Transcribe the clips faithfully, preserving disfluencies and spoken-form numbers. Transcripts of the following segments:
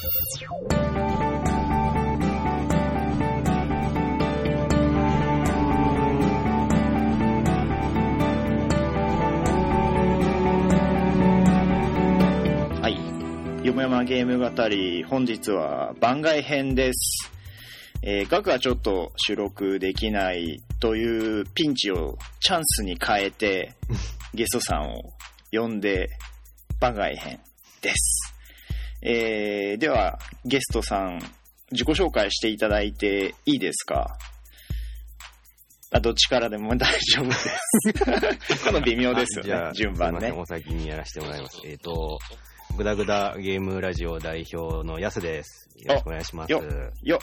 よもやまゲーム語り、本日は番外編です。えー、ガクはちょっと収録できないというピンチをチャンスに変えてゲストさんを呼んで番外編です。えー、ではゲストさん自己紹介していただいていいですか？あ、どっちからでも大丈夫です。この微妙ですよね。じゃあ順番ね。 すいません、お先にやらせてもらいます。えっとグダグダゲームラジオ代表のヤスです。よろしくお願いします。 よよ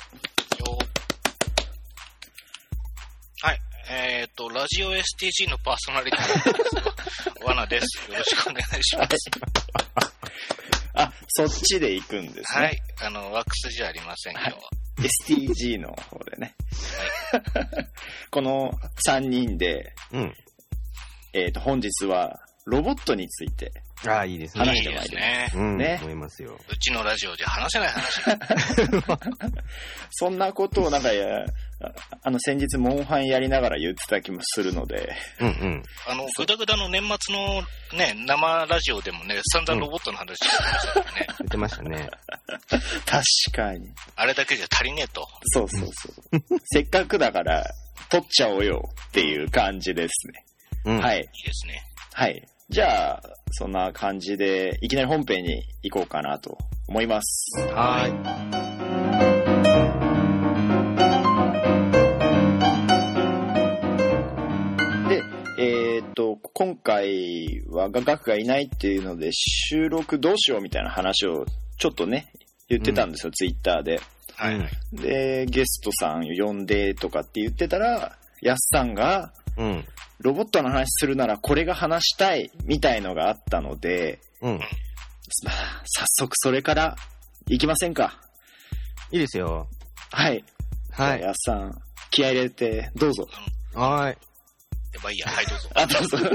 はい、えっ、ー、とラジオ エスティージー のパーソナリティのワナです。よろしくお願いします。 あ、そっちで行くんですね。 はい、あのワックスじゃありません今日は。 エスティージー の方でね。はい、このさんにんで、うん、えっ、ー、と本日はロボットについて。 ああ、いいですね。 話してまいりますね。 うん、ね。思いますよ。 うちのラジオで話せない話。 そんなことをなんかや、あの先日モンハンやりながら言ってた気もするので。 うんうん。 あのグダグダの年末のね生ラジオでもね散々ロボットの話してましたからね。 言ってましたね。 確かに。 あれだけじゃ足りねえと。 そうそうそう。せっかくだから撮っちゃおうよっていう感じですね。うん、はい。いいですね。 はい。じゃあそんな感じでいきなり本編に行こうかなと思います。 はい。 で、えー、っと今回はガクがいないっていうので収録どうしようみたいな話をちょっとね言ってたんですよ、うん、ツイッターで。 はい。 でゲストさん呼んでとかって言ってたらヤスさんが、うん、ロボットの話するならこれが話したいみたいのがあったので、うん、早速それから行きませんか？ いいですよ。 はい。はい。やっさん気合い入れてどうぞ。 はい。 やばいいや、はいどうぞ。 あ、どうぞ。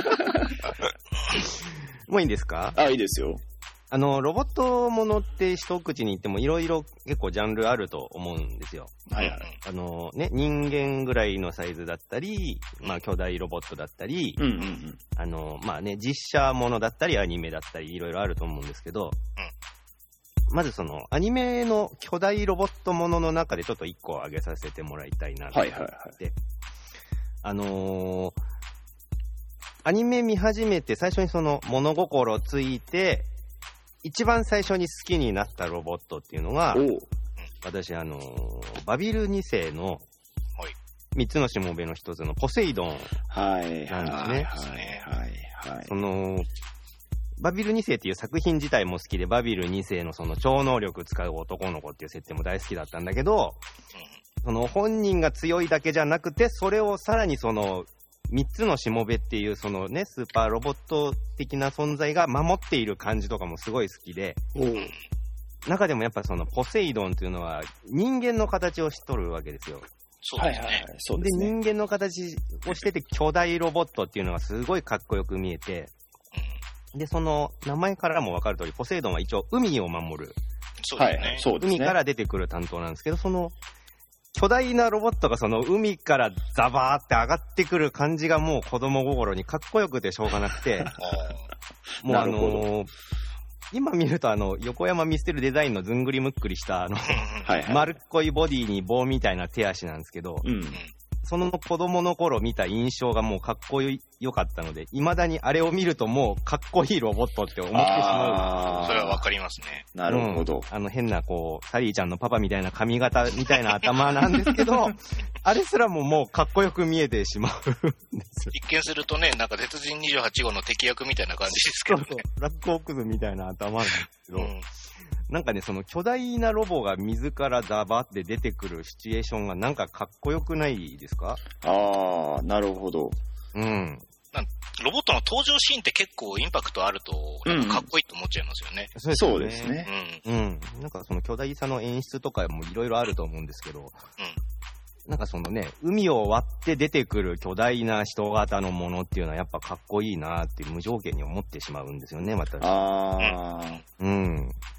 もういいんですか？ あ、いいですよ。 あのロボットものって一口に言ってもいろいろ結構ジャンルあると思うんですよ。 はいはい。 あのね、人間ぐらいのサイズだったり、まあ巨大ロボットだったり、うんうんうん、あのまあね実写ものだったりアニメだったりいろいろあると思うんですけど、うん、まずそのアニメの巨大ロボットものの中でちょっと一個挙げさせてもらいたいなと思って、はいはいはい、あのー、アニメ見始めて最初にその物心ついて一番最初に好きになったロボットっていうのが、私あのー、バビルに世のみっつのしもべの一つのポセイドンなんですね。 はいはいはいはい。 そのバビルに世っていう作品自体も好きで、バビルに世のその超能力使う男の子っていう設定も大好きだったんだけど、その本人が強いだけじゃなくて、それをさらにそのみっつのしもべっていうそのねスーパーロボット的な存在が守っている感じとかもすごい好きで、中でもやっぱそのポセイドンっていうのは人間の形をしとるわけですよ。 そうですね。はいはい、そうですね。 で人間の形をしてて巨大ロボットっていうのがすごいかっこよく見えて、でその名前からも分かる通りポセイドンは一応海を守る、 そうですね、 そうですね、海から出てくる担当なんですけど、その巨大なロボットがその海からザバーって上がってくる感じがもう子供心にかっこよくてしょうがなくてもうあのー、今見るとあの横山見捨てるデザインのずんぐりむっくりしたあのはいはい丸っこいボディに棒みたいな手足なんですけど、うん、その子供の頃見た印象がもうかっこよかったので、未だにあれを見るともうかっこいいロボットって思ってしまう。 それはわかりますね。 なるほど、うん、 あの変なこうサリーちゃんのパパみたいな髪型みたいな頭なんですけどあれすらももうかっこよく見えてしまうんです一見するとね、なんか鉄人にじゅうはち号の敵役みたいな感じですけどね。そうそう、 ラックオークズみたいな頭なんですけど、うん、なんかね、その巨大なロボが水からザバって出てくるシチュエーションがなんかかっこよくないですか？ ああ、なるほど。 うん。 ロボットの登場シーンって結構インパクトあると、なんかかっこいいと思っちゃいますよね。 うん、そうですね。 うん。うん。なんかその巨大さの演出とかもいろいろあると思うんですけど、うん。なんかそのね、海を割って出てくる巨大な人型のものっていうのはやっぱかっこいいなって無条件に思ってしまうんですよね、私。 ああ。 うん。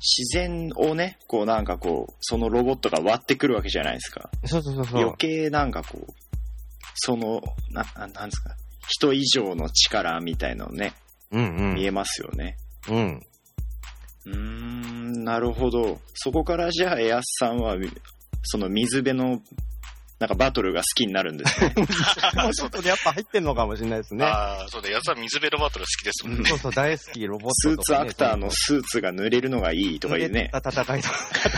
自然をね、こうなんかこう、そのロボットが割ってくるわけじゃないですか。 そうそうそうそう。 余計なんかこう、その、な、なんですか、人以上の力みたいのね、 うんうん、 見えますよね。 うん。 うーん、なるほど。そこからじゃあ、エアスさんは、その水辺の、なんかバトルが好きになるんですね。 もうちょっとやっぱ入ってんのかもしれないですね。 ああ、そうだ、やつは水辺のバトル好きですもんね。 そうそう、大好き、ロボットスーツアクターのスーツが濡れるのがいいとか言うね。 戦いとか。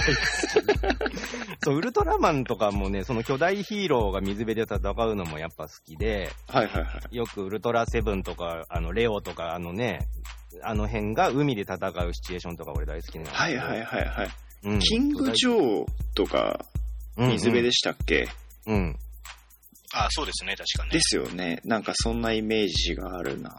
そう、ウルトラマンとかもね、その巨大ヒーローが水辺で戦うのもやっぱ好きで、 はいはいはい。 よくウルトラセブンとか、あの、レオとか、あのね、あの辺が海で戦うシチュエーションとか俺大好きなんですけど。 はいはいはいはい。 うん、 キングジョーとか、水辺でしたっけ？ うん、うん。 ああ、そうですね、確かに。 ですよね。なんかそんなイメージがあるな。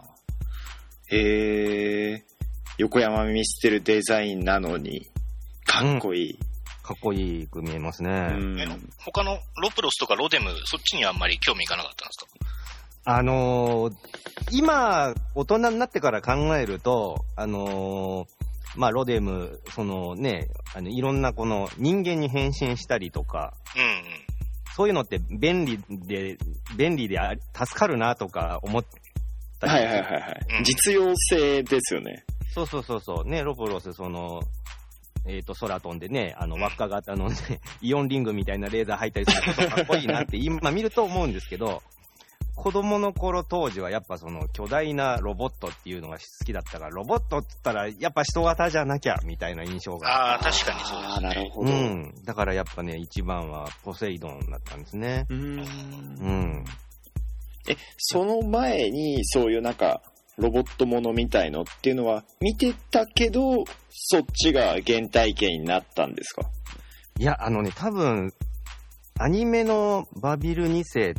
へえ。横山ミステルデザインなのに、かっこいい。うん、 かっこいいく見えますね。 うんえ他のロプロスとかロデム、そっちにはあんまり興味いかなかったんですか？ あのー、今、大人になってから考えると、あのー、まあ、ロデム、そのね、あの、いろんなこの人間に変身したりとか、 うんうん。 そういうのって便利で、便利であ助かるなとか思ったり。 はいはいはいはい。うん、実用性ですよね。 そうそうそうそう。ね、ロプロス、その、えっ、ー、と、空飛んでね、あの、輪っか型のね、イオンリングみたいなレーザー入ったりすることかっこいいなって今見ると思うんですけど、子供の頃当時はやっぱその巨大なロボットっていうのが好きだったから、ロボットって言ったらやっぱ人型じゃなきゃみたいな印象が。 ああ、確かにそうですね。 ああ、なるほど。 うん。だからやっぱね、一番はポセイドンだったんですね。 うーん。 うん。 え、その前にそういうなんか、ロボットものみたいのっていうのは見てたけど、そっちが原体験になったんですか？ いや、あのね、多分、アニメのバビルに世って、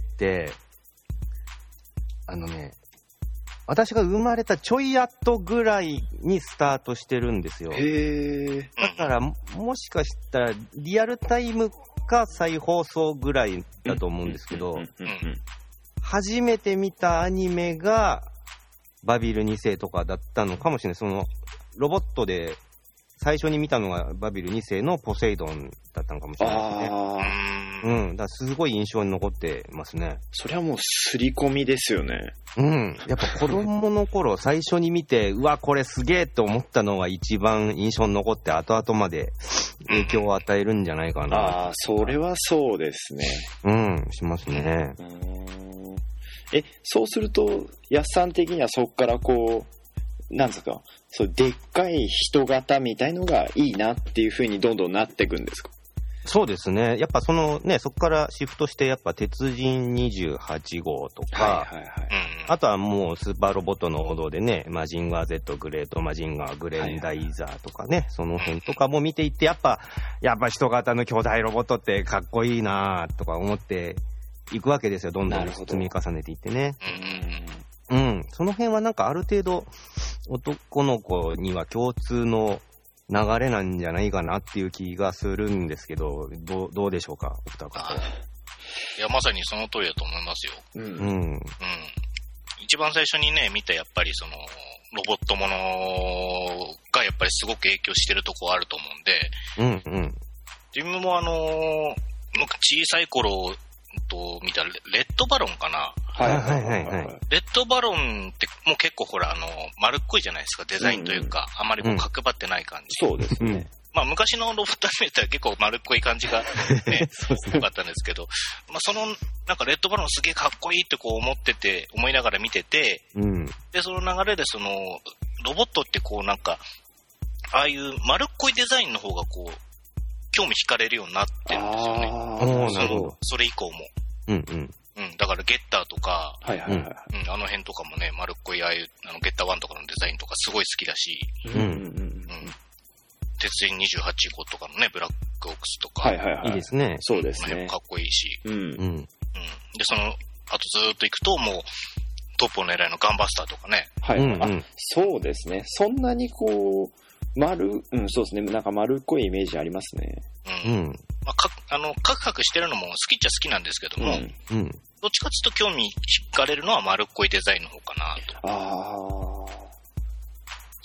あのね、私が生まれたちょい後ぐらいにスタートしてるんですよ。 へー。 だから、もしかしたら、リアルタイムか再放送ぐらいだと思うんですけど、初めて見たアニメが、バビルに世とかだったのかもしれない。その、ロボットで、最初に見たのがバビルに世のポセイドンだったのかもしれないですね。 あうん。だからすごい印象に残ってますね。 それはもう刷り込みですよね。 うん。やっぱ子供の頃最初に見て、うわ、これすげえって思ったのが一番印象に残って後々まで影響を与えるんじゃないかな。 ああ、それはそうですね。 うん、しますね。 うーん。え、そうすると、やっさん的にはそこからこう、なんですか、そうでっかい人型みたいのがいいなっていう風にどんどんなっていくんですか？ そうですね。やっぱそのね、そこからシフトしてやっぱ鉄人にじゅうはち号とか、 はいはいはい、 あとはもうスーパーロボットの王道でね、マジンガー Z グレート、マジンガーグレンダイザーとかね、はいはいはい、その辺とかも見ていって、やっぱ、やっぱ人型の巨大ロボットってかっこいいなとか思っていくわけですよ。どんどん積み重ねていってね。うん。その辺はなんかある程度男の子には共通の流れなんじゃないかなっていう気がするんですけど、どう、どうでしょうか、お二方は。 いや、まさにその通りだと思いますよ。 うん。うん。 一番最初にね、見たやっぱりその、ロボットものがやっぱりすごく影響してるとこあると思うんで、 うんうん。 自分もあのー、小さい頃と見たレッドバロンかな。 はいはいはいはい。 レッドバロンってもう結構ほら、あの、丸っこいじゃないですか、デザインというか、うんうん、あまりこう角張ってない感じ。 うん、そうですね。 まあ昔のロボットアニメって結構丸っこい感じがね、良かったんですけど、まあその、なんかレッドバロンすげえかっこいいってこう思ってて、思いながら見てて、 うん、 で、その流れでその、ロボットってこうなんか、ああいう丸っこいデザインの方がこう、興味惹かれるようになってるんですよね。 ああ、なるほど。 それ以降も。 うんうん。 うん、だからゲッターとか、 はいはいはい。 うん、あの辺とかもね、丸っこいああいう、あの、ゲッターワンとかのデザインとかすごい好きだし、 うんうんうん。 うん。鉄人にじゅうはち号とかのね、ブラックオックスとか。 はいはいはい。 いいですね。 そうですね。 この辺もかっこいいし。 うん。うん。 うん。で、その、あとずーっと行くと、もう、トップを狙いのガンバスターとかね。 はい、うんうん。あ、そうですね。そんなにこう、丸、うん、そうですね。なんか丸っこいイメージありますね。 うん。うん、まあ、か、あの、カクカクしてるのも好きっちゃ好きなんですけども、 うん。うん、 どっちかっていうと興味惹かれるのは丸っこいデザインの方かなと。 ああ。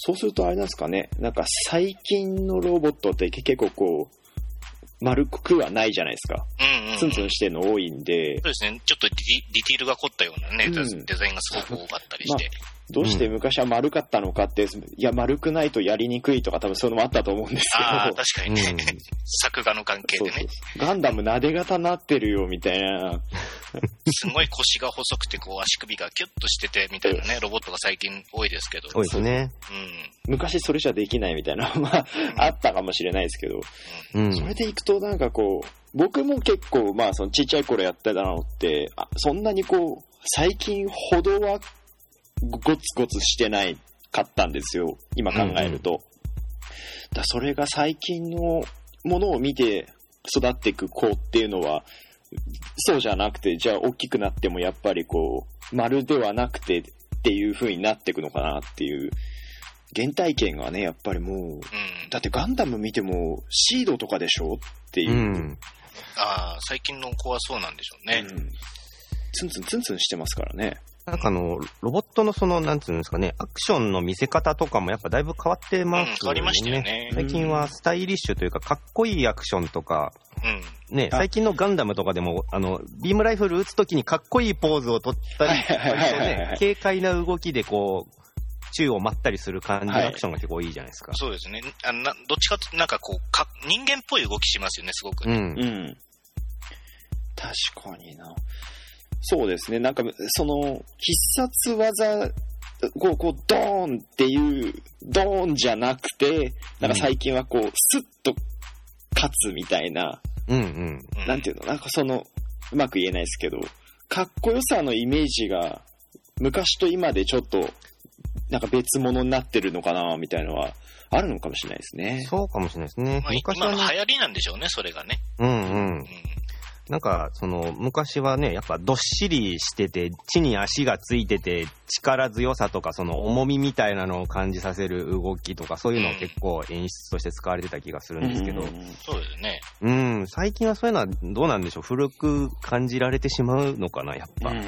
そうするとあれなんですかね、なんか最近のロボットって結構こう、丸くはないじゃないですか。うんうんうん、ツンツンしてるの多いんで。 そうですね。ちょっとディ、ディティールが凝ったようなね、うん、デザインがすごく多かったりして。まあ、 どうして昔は丸かったのかって、うん、いや、丸くないとやりにくいとか多分そういうのもあったと思うんですけど。 ああ、確かにね。うん、作画の関係でね。そうそうガンダム撫で型なってるよ、みたいな。 すごい腰が細くて、こう足首がキュッとしてて、みたいなね、ロボットが最近多いですけど。 多いですね。 うん。昔それじゃできないみたいな、まあ、うん、あったかもしれないですけど。うん。それでいくとなんかこう、僕も結構、まあ、そのちっちゃい頃やってたのって、あそんなにこう、最近ほどはゴツゴツしてないかったんですよ。今考えると。うんうん、だそれが最近のものを見て育っていく子っていうのは、そうじゃなくて、じゃあ大きくなってもやっぱりこう、丸ではなくてっていう風になっていくのかなっていう。原体験がね、やっぱりもう、うん、だってガンダム見てもシードとかでしょっていう。うんああ、最近の子はそうなんでしょうね。うん、 ツンツンツンツンしてますからね。 なんかあの、ロボットのその、なんつうんですかね、アクションの見せ方とかもやっぱだいぶ変わってますよね。うん、変わりましたよね。最近はスタイリッシュというか、かっこいいアクションとか、うん、ね、最近のガンダムとかでも、あの、ビームライフル撃つときにかっこいいポーズを取ったり、ね、軽快な動きでこう、宙を舞ったりする感じのアクションが結構いいじゃないですか。はい、 そうですね。あなどっちかというとなんかこうか、人間っぽい動きしますよね、すごく、ね。うん。うん。 確かにな。そうですね。なんか、その、必殺技、こう、こう、ドーンっていう、ドーンじゃなくて、なんか最近はこう、スッと勝つみたいな、うんうん。なんていうの、なんかその、うまく言えないですけど、かっこよさのイメージが、昔と今でちょっと、なんか別物になってるのかなみたいなのはあるのかもしれないですね。 そうかもしれないですね。 まあ、昔はね、今の流行りなんでしょうね、それがね。うんうん。うん、 なんか、その、昔はね、やっぱどっしりしてて、地に足がついてて、力強さとか、その重みみたいなのを感じさせる動きとか、そういうのを結構演出として使われてた気がするんですけど。うんうん、 そうですね。 うん、最近はそういうのはどうなんでしょう。古く感じられてしまうのかな、やっぱ。うん。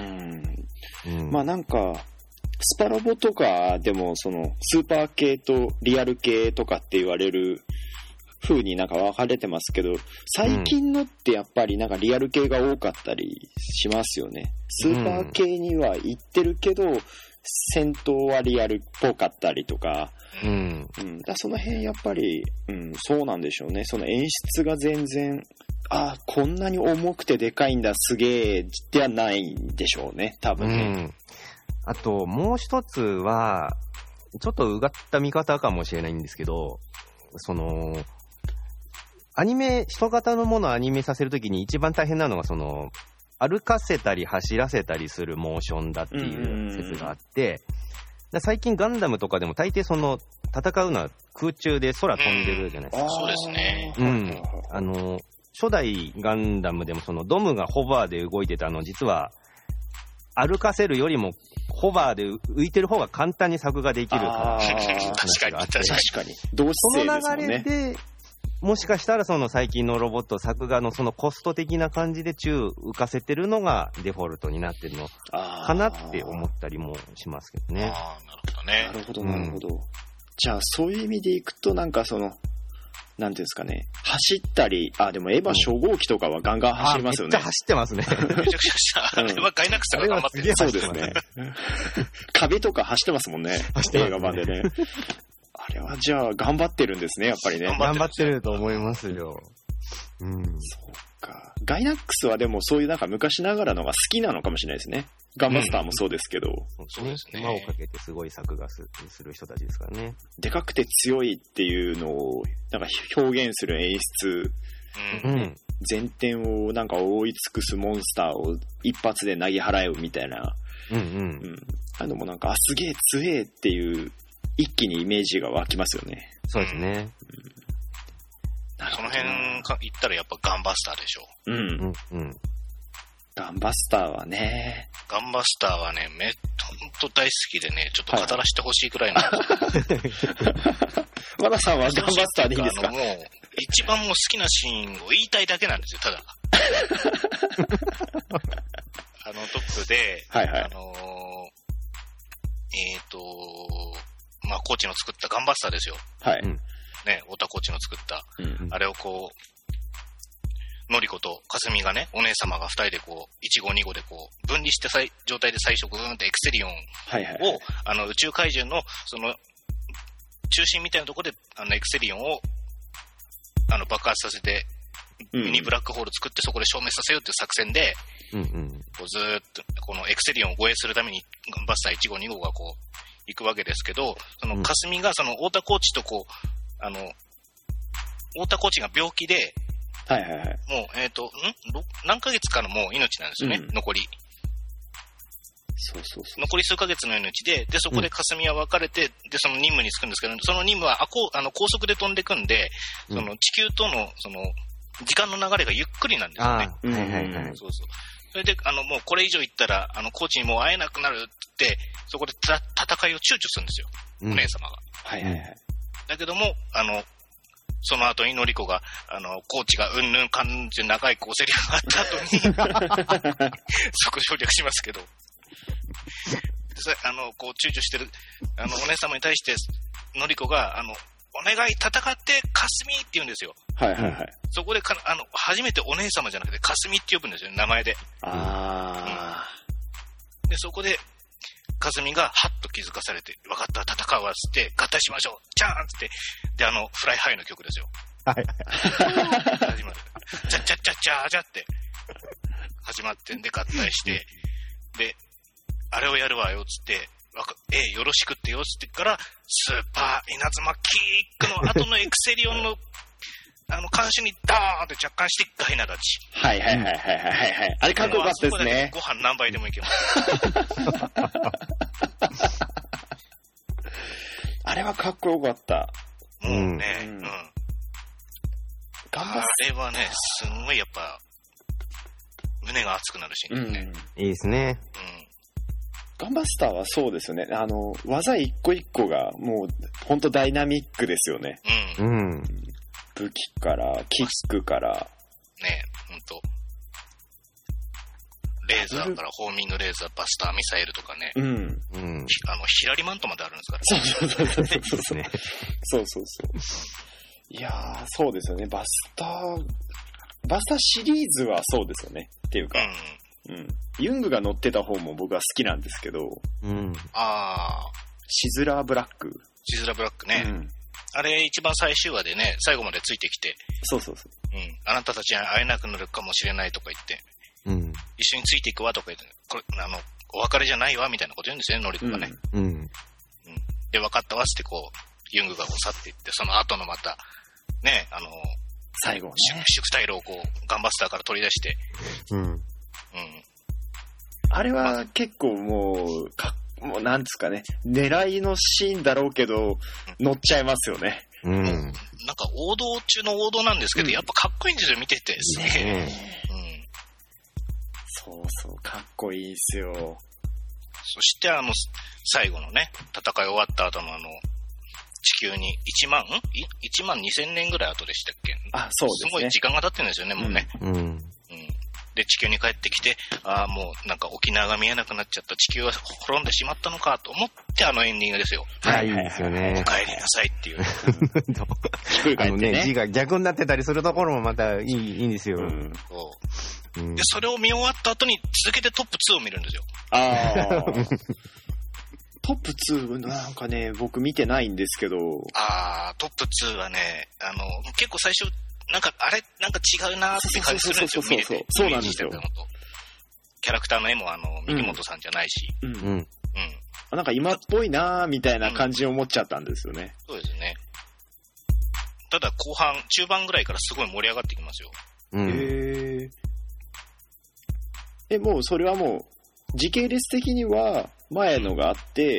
うん、まあなんか、スパロボとかでもそのスーパー系とリアル系とかって言われる風になんか分かれてますけど、最近のってやっぱりなんかリアル系が多かったりしますよね。スーパー系には行ってるけど、戦闘はリアルっぽかったりとか、うんうん、だその辺やっぱり、うん、そうなんでしょうね。その演出が全然あこんなに重くてでかいんだすげえではないんでしょうね、多分ね。うんあと、もう一つは、ちょっとうがった見方かもしれないんですけど、その、アニメ、人型のものをアニメさせるときに一番大変なのが、その、歩かせたり走らせたりするモーションだっていう説があって、最近ガンダムとかでも大抵その、戦うのは空中で空飛んでるじゃないですか。 そうですね。 うん。あの、初代ガンダムでもそのドムがホバーで動いてたの、実は、歩かせるよりもホバーで浮いてる方が簡単に作画できるから確かに確かに同質性ですもんね。 その流れでもしかしたらその最近のロボット作画のそのコスト的な感じで宙浮かせてるのがデフォルトになってるのかなって思ったりもしますけどね。 ああなるほどね。 なるほどなるほど、うん、じゃあそういう意味でいくとなんかそのなんていうんですかね、走ったり、あ、でもエヴァ初号機とかはガンガン走りますよね。 めっちゃ走ってますね。 めちゃくちゃした。あれはガイナックスが頑張ってる。 そうですね。壁とか走ってますもんね。走って映画版でね。あれはじゃあ頑張ってるんですね、やっぱりね。 頑張ってると思いますよ。 うん。そうか。ガイナックスはでもそういうなんか昔ながらのが好きなのかもしれないですね。ガンバスターもそうですけど、 うん、そうですね。手間をかけてすごい作画する人たちですからね。 でかくて強いっていうのをなんか表現する演出、うん、前転をなんか覆い尽くすモンスターを一発で投げ払うみたいな、うんうんうん、あのもなんかあすげえ強えっていう一気にイメージが湧きますよね。 そうですね。 うん、その辺か言ったらやっぱガンバスターでしょ。うんうんうん。 ガンバスターはね。 ガンバスターはね、め、ほんと大好きでね、ちょっと語らせてほしいくらいの。 和田さんはガンバスターでいいんですか？ あのもう、一番もう好きなシーンを言いたいだけなんですよ、ただ。あのトップで、はいはい、あのー、えっ、ー、と、 まあ、コーチの作ったガンバスターですよ。 はい。 ね、太田コーチの作った、うん、あれをこう、のりことかすみがね、お姉様が二人でこう、いち号に号でこう、分離した状態で最初グーンってエクセリオンを、はいはいはい、あの、宇宙怪獣の、その、中心みたいなところで、あの、エクセリオンを、あの、爆発させて、ミニブラックホール作ってそこで消滅させようっていう作戦で、うんうん、こうずーっと、このエクセリオンを護衛するために、ガンバスターいち号に号がこう、行くわけですけど、その、かすみがその、太田コーチとこう、あの、太田コーチが病気で、 はいはいはい。 もう、えっ、ー、と、ん何ヶ月かのもう命なんですよね、うん、残り。 そうそうそう。 残り数ヶ月の命で、で、そこでかすみは別れて、うん、で、その任務に就くんですけど、その任務は、あ、こう、あの、高速で飛んでくんで、その、地球との、その、時間の流れがゆっくりなんですよね。 はいはいはい。 そうそう。それで、あの、もうこれ以上行ったら、あの、コーチにもう会えなくなるって、そこでた戦いを躊躇するんですよ、うん、お姉様が。 はいはいはい。 だけども、あの、その後にのりこが、あの、コーチがうんぬんかんじ長いこうセリフがあった後に、そこ省略しますけど、あの、こう躊躇してる、あの、お姉様に対して、のりこが、あの、お願い戦ってかすみって言うんですよ。 はいはいはい。 そこでか、あの、初めてお姉様じゃなくてかすみって呼ぶんですよ、名前で。 あー。うん、で、そこで、かすみがハッと気づかされて、分かった、戦うわっつって、合体しましょう、チャーンっつって、で、あの、フライハイの曲ですよ。 はい。 始まる。チャッチャッチャッチャーチャって始まってんで合体して、で、あれをやるわよっつって、ええ、よろしくってよっつってから、スーパー稲妻キックの後のエクセリオンの、あの、監視にダーンって着艦してガイナ立ち。 はいはいはいはいはいはい。あれかっこよかったですね。 ご飯何杯でもいけます。 あれはかっこよかった。 もうね、うん。うん、あれはね、すんごいやっぱ、胸が熱くなるシーンですね。 うん、いいですね。 うん。ガンバスターはそうですよね。あの、技一個一個がもう、ほんとダイナミックですよね。 うん。うん。 武器から、キックから。 ねえ、ほんと。レーザーからホーミングレーザー、バスターミサイルとかね。 うん。うん。 あの、ヒラリマントまであるんですからね。そうそうそうそうそう。そうそうそう。いやー、そうですよね。バスター、バスターシリーズはそうですよね。っていうか。うん。うん。ユングが乗ってた方も僕は好きなんですけど。 うん。 あー。 シズラーブラック。 シズラーブラックね。うん。あれ一番最終話でね、最後までついてきて。 そうそうそう。 うん。あなたたちに会えなくなるかもしれないとか言って。 うん。 一緒についていくわとか言って、これ、あの、お別れじゃないわみたいなこと言うんですよね、ノリコがね。 うん。うん。 で、分かったわってこう、ユングがこう去っていって、その後のまた、ね、あの、 最後ね。 宿タイルをこう、ガンバスターから取り出して。 うん。うん。 あれは結構もう、かもうなんですかね、狙いのシーンだろうけど、乗っちゃいますよね。 うん。 なんか王道中の王道なんですけど、うん、やっぱかっこいいんですよ、見てて。すげえ。うん。 そうそう、かっこいいですよ。 そしてあの、最後のね、戦い終わった後のあの、地球にいちまん ?いちまんにせんねんぐらい後でしたっけ？ あ、そうですね。 すごい時間が経ってるんですよね、もうね。 うん。うん。 で、地球に帰ってきて、ああ、もうなんか沖縄が見えなくなっちゃった、地球は滅んでしまったのかと思って、あのエンディングですよ。 はい、いいですよね。 お帰りなさいっていう。 あのね、 字が逆になってたりするところもまたいい、いいんですよ。うん、 そう。うん、で、それを見終わった後に続けてトップツーを見るんですよ。 ああ。トップツーなんかね、僕見てないんですけど。 ああ、トップツーはね、あの、結構最初、なんか、あれなんか違うなーって感じするんですよ、見てて。 そうなんですよ。 キャラクターの絵も、あの、三木本さんじゃないし。 うん。うん。うん、なんか今っぽいなーみたいな感じを思っちゃったんですよね。 うん、そうですね。ただ、後半、中盤ぐらいからすごい盛り上がってきますよ。 うん、へー。え、もう、それはもう、時系列的には、前のがあって、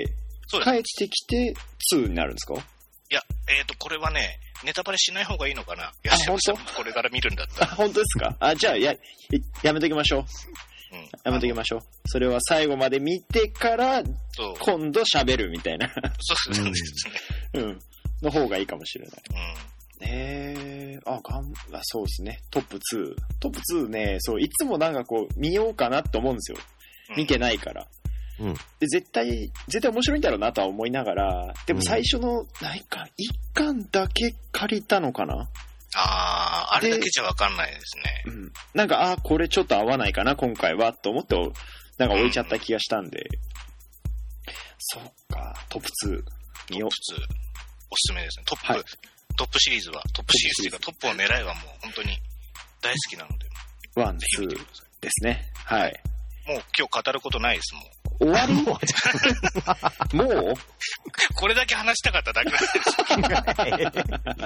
うん、帰ってきて、ツーになるんですか？ いや、えっと、これはね、ネタバレしない方がいいのかな。いや、本当？これから見るんだったら。 あ、本当ですか？あ、じゃあ、や、やめときましょう。うん。やめときましょう。それは最後まで見てから、今度喋るみたいな。 そうそうですね。うん。の方がいいかもしれない。うん。ねえ、あ、がん、あ、そうですね。トップツー。トップツーね、そう、いつもなんかこう、見ようかなって思うんですよ。見てないから。 うん、で絶対絶対面白いんだろうなとは思いながら、でも最初の何かいっかんだけ借りたのかな。 ああ、あれだけじゃ分かんないですね。 うん、なんか、ああ、これちょっと合わないかな、今回は、と思って、なんか置いちゃった気がしたんで。うん、そっか、トップツー。 トップツー、おすすめですね。トップ、はい、トップシリーズは、トップシリーズというか、トップを狙いはもう本当に大好きなので。 ワン、ツーですね。はい。 もう今日語ることないですもん。 終わりもうこれだけ話したかっただけなんです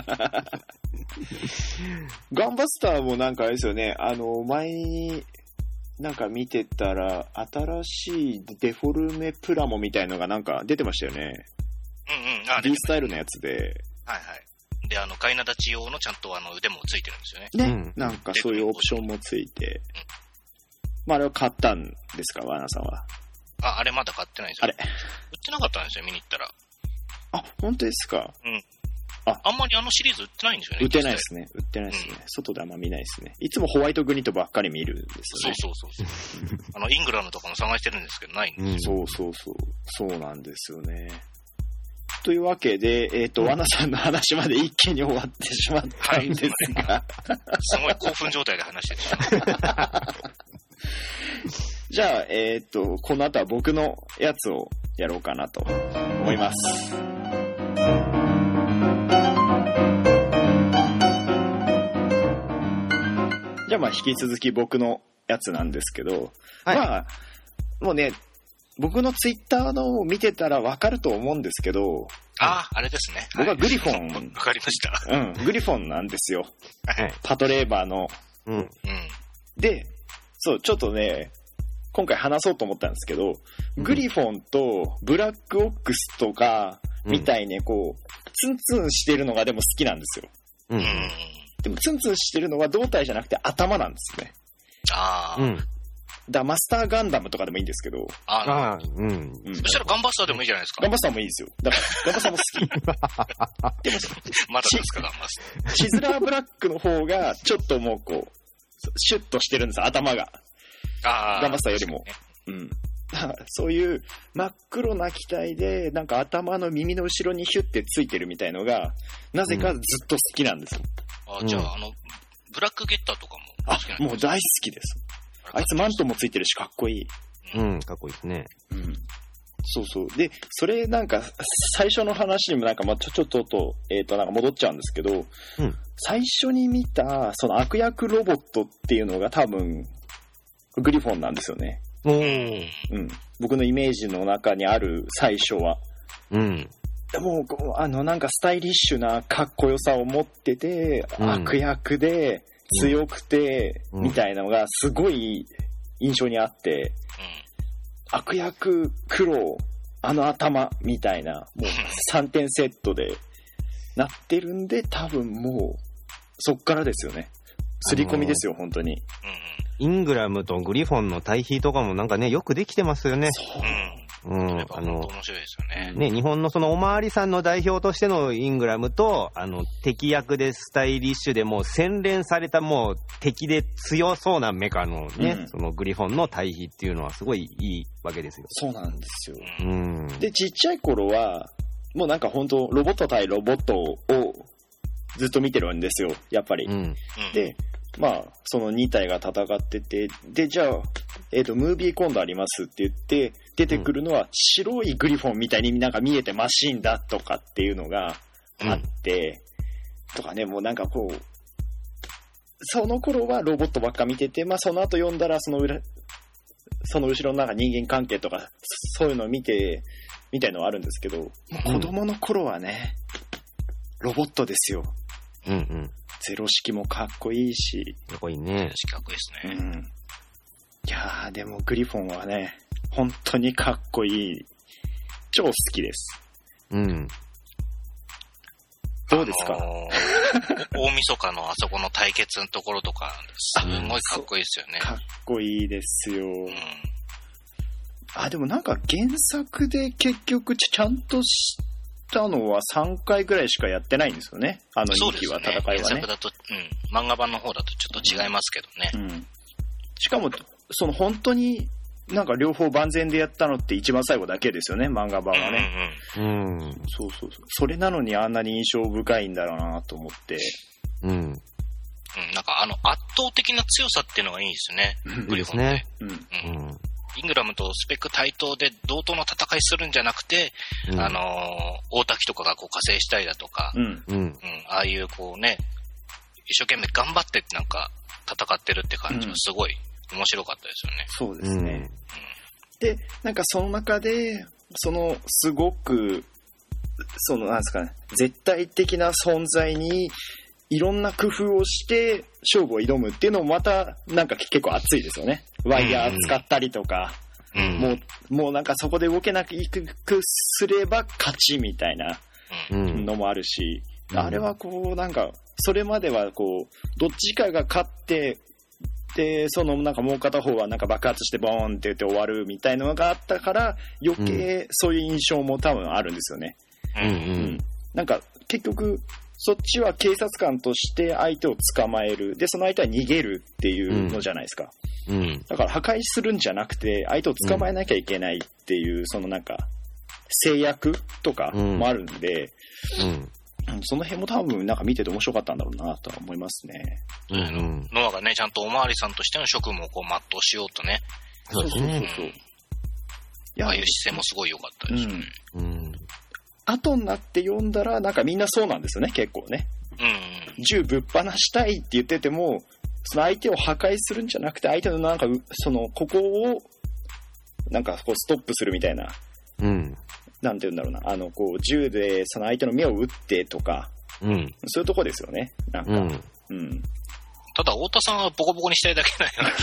ガンバスターもなんかあれですよね、あの前になんか見てたら新しいデフォルメプラモみたいのがなんか出てましたよね。 うんうん。あ、 D スタイルのやつで。 はいはい。で、あのガイナ立ち用のちゃんとあの腕もついてるんですよね。 ね、うん、なんかそういうオプションもついて。うん、まああれを買ったんですか、ワナさんは。 あ、あれまだ買ってないんですよ。 あれ売ってなかったんですよ、見に行ったら。 あ、本当ですか。 うん。あ、あんまりあのシリーズ売ってないんですよね。 売ってないですね。売ってないですね。うん、外であんま見ないですね。いつもホワイトグニットばっかり見るんですよね。 そうそうそうそう。あの、イングラムとかも探してるんですけど、ないんですよ、うん。 そうそうそう。そうなんですよね。というわけで、えっ、ー、と、ワナさんの話まで一気に終わってしまったんですが。はい、 すごい興奮状態で話してた。 じゃあ、えっ、ー、と、この後は僕のやつをやろうかなと思います。じゃあ、まあ、引き続き僕のやつなんですけど、はい、まあ、もうね、僕のツイッターのを見てたらわかると思うんですけど、 ああ、あれですね。 僕はグリフォン。 わ、はい、かりました。 うん、グリフォンなんですよ。パトレーバーの。 うん。 で、そう、ちょっとね、今回話そうと思ったんですけど、うん、グリフォンとブラックオックスとかみたいにこう、ツンツンしてるのがでも好きなんですよ。 うん。 でもツンツンしてるのは胴体じゃなくて頭なんですね。 ああ。うん。 だマスターガンダムとかでもいいんですけど。 ああ、うん。うん、そしたらガンバスターでもいいじゃないですか。 ガンバスターもいいですよ。だからガンバスターも好き。でもまだですか、ガンバスター。 シズラーブラックの方がちょっともうこう、シュッとしてるんです頭が。 ああ。 ガンバスターよりも。うん。そういう真っ黒な機体でなんか頭の耳の後ろにヒュッてついてるみたいのがなぜかずっと好きなんですよ。 うん、あ、じゃあ、うん、あのブラックゲッターとかも好きなんですか？あ、もう大好きです。あいつマントもついてるしかっこいい。 うん、かっこいいですね。 うん。そうそう。で、それなんか最初の話にもなんかまあちょちょっととえっ、ー、となんか戻っちゃうんですけど、うん、最初に見たその悪役ロボットっていうのが多分グリフォンなんですよね。 うん、 うん、僕のイメージの中にある最初は、 うん、 もうあのなんかスタイリッシュなかっこよさを持ってて、うん、悪役で強くて、うん、みたいなのがすごい印象にあって、うん、悪役黒あの頭みたいなもうさんてんセットでなってるんで多分もうそっからですよね。刷り込みですよ、本当に。うんイングラムとグリフォンの対比とかもなんかね、よくできてますよね。 そう。 うん。あの、面白いですよね。 ね、日本のそのおまわりさんの代表としてのイングラムと、あの、敵役でスタイリッシュでもう洗練されたもう敵で強そうなメカのね、うん、そのグリフォンの対比っていうのはすごいいいわけですよ。 そうなんですよ。 うん。 で、ちっちゃい頃は、もうなんか本当ロボット対ロボットをずっと見てるんですよ、やっぱり。 うん、 で、まあ、そのに体が戦ってて、で、じゃあ、えっと、ムービー今度ありますって言って、出てくるのは白いグリフォンみたいになんか見えてマシンだとかっていうのがあって、うん、とかね、もうなんかこう、その頃はロボットばっか見てて、まあその後読んだらその裏、その後ろのなんか人間関係とか、そういうのを見て、みたいのはあるんですけど、うん、子供の頃はね、ロボットですよ。 うんうん。 ゼロ式もかっこいいし。 かっこいいね。 かっこいいですね。 うん。いやー、でもグリフォンはね、本当にかっこいい。超好きです。 うん。 どうですか？ あのー、大晦日のあそこの対決のところとか、すごいかっこいいですよね。 かっこいいですよ。 うん、 あ、でもなんか原作で結局ちゃんとしたのはさんかいぐらいしかやってないんですよね。あのにきは、戦いはね。原作だと、うん、漫画版の方だとちょっと違いますけどね。 うん。しかも、その本当になんか両方万全でやったのって一番最後だけですよね、漫画版はね。 うん、うん。 そうそうそう。それなのにあんなに印象深いんだろうなと思って。 うん。うん、 なんかあの圧倒的な強さっていうのがいいですよね。 いいですね。 うん。うん。イングラムとスペック対等で同等の戦いするんじゃなくて、うん、あのー、大滝とかがこう加勢したりだとか、 うん。うん。 ああいうこうね、一生懸命頑張ってなんか戦ってるって感じがすごい面白かったですよね。 そうですね。うん、で、なんかその中で、そのすごく、そのなんですかね、絶対的な存在にいろんな工夫をして勝負を挑むっていうのもまたなんか結構熱いですよね。ワイヤー使ったりとか、うん、もう、もうなんかそこで動けなくすれば勝ちみたいなのもあるし、うん、あれはこうなんか、それまではこう、どっちかが勝って、で、そのなんかもう片方はなんか爆発してボーンって言って終わるみたいなのがあったから、余計そういう印象も多分あるんですよね。 うんうん、 なんか結局、そっちは警察官として相手を捕まえる。で、その相手は逃げるっていうのじゃないですか。 うん、 だから破壊するんじゃなくて、相手を捕まえなきゃいけないっていう、そのなんか、制約とかもあるんで、 うんうん、その辺も多分なんか見てて面白かったんだろうなとは思いますね。 うんうん、ノアがね、ちゃんとおまわりさんとしての職務をこう全うしようとね。 そうですね。 そうそうそう。ああいう姿勢もすごい良かったですよね。 うん。うん後になって読んだらなんかみんなそうなんですよね、結構ね。 うん、 銃ぶっ放したいって言ってても、その相手を破壊するんじゃなくて、相手のなんかそのここをなんかこうストップするみたいな、 うん、 なんて言うんだろうな、あのこう銃でその相手の目を撃ってとか、 うん、 そういうとこですよね、なんか。うんうん、 ただ太田さんはボコボコにしたいだけなんよ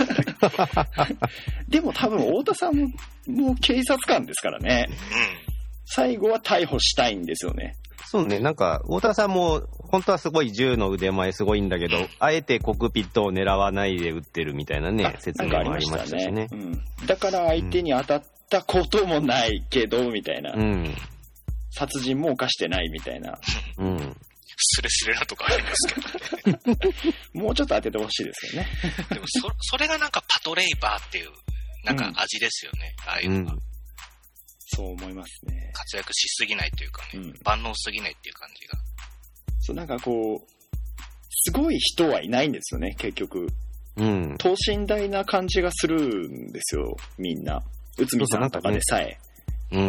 でも多分太田さんももう警察官ですからね。 うん最後は逮捕したいんですよね。 そうね、なんか、太田さんも、本当はすごい銃の腕前すごいんだけど、あえてコックピットを狙わないで撃ってるみたいなね、説明もありましたしね。 うん、だから相手に当たったこともないけど、みたいな、 うん。 殺人も犯してないみたいな。 うん。 スレスレなとこありますけどね。 もうちょっと当ててほしいですよね。 でもそ、それがなんかパトレイバーっていう、なんか味ですよね、うん、ああいうのが。うんそう思いますね。 活躍しすぎないというかね、うん、万能すぎないっていう感じが。 そう、なんかこう、すごい人はいないんですよね、結局。 うん。 等身大な感じがするんですよ、みんな。内海さんとかでさえ。 うん。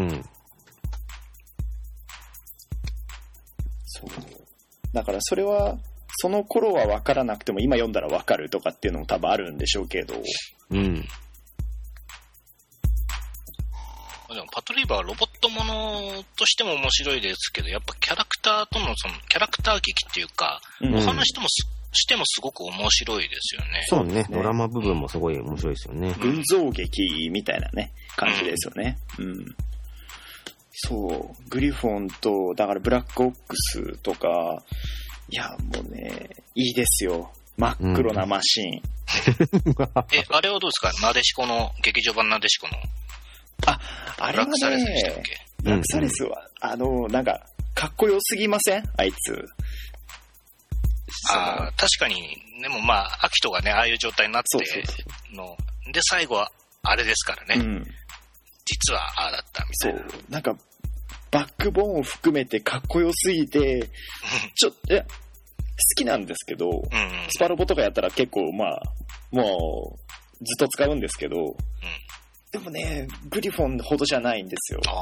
そう。だからそれは、その頃は分からなくても今読んだら分かるとかっていうのも多分あるんでしょうけど。 うん。 でもパトレイバーはロボットものとしても面白いですけど、やっぱキャラクターとのそのキャラクター劇っていうか、うん、お話ともしてもすごく面白いですよね。 そうね、ドラマ部分もすごい面白いですよね。 群像劇みたいなね、感じですよね。うん。うん、そう、グリフォンと、だからブラックオックスとか、いや、もうね、いいですよ。真っ黒なマシーン。うん、 え、あれはどうですか？なでしこの、劇場版なでしこの。 あ、あれはね、ブラックサレスでしたっけ？ブラックサレスは、あの、なんか、かっこよすぎません？あいつ。 ああ、確かに、でもまあ、アキトがね、ああいう状態になっての、そうそうそうで、最後は、あれですからね。うん、実は、ああだったみたいな。 そう、なんか、バックボーンを含めてかっこよすぎて、ちょっと、いや、好きなんですけど、うんうん、スパロボとかやったら結構、まあ、もう、ずっと使うんですけど、うんでもね、グリフォンほどじゃないんですよ。 あ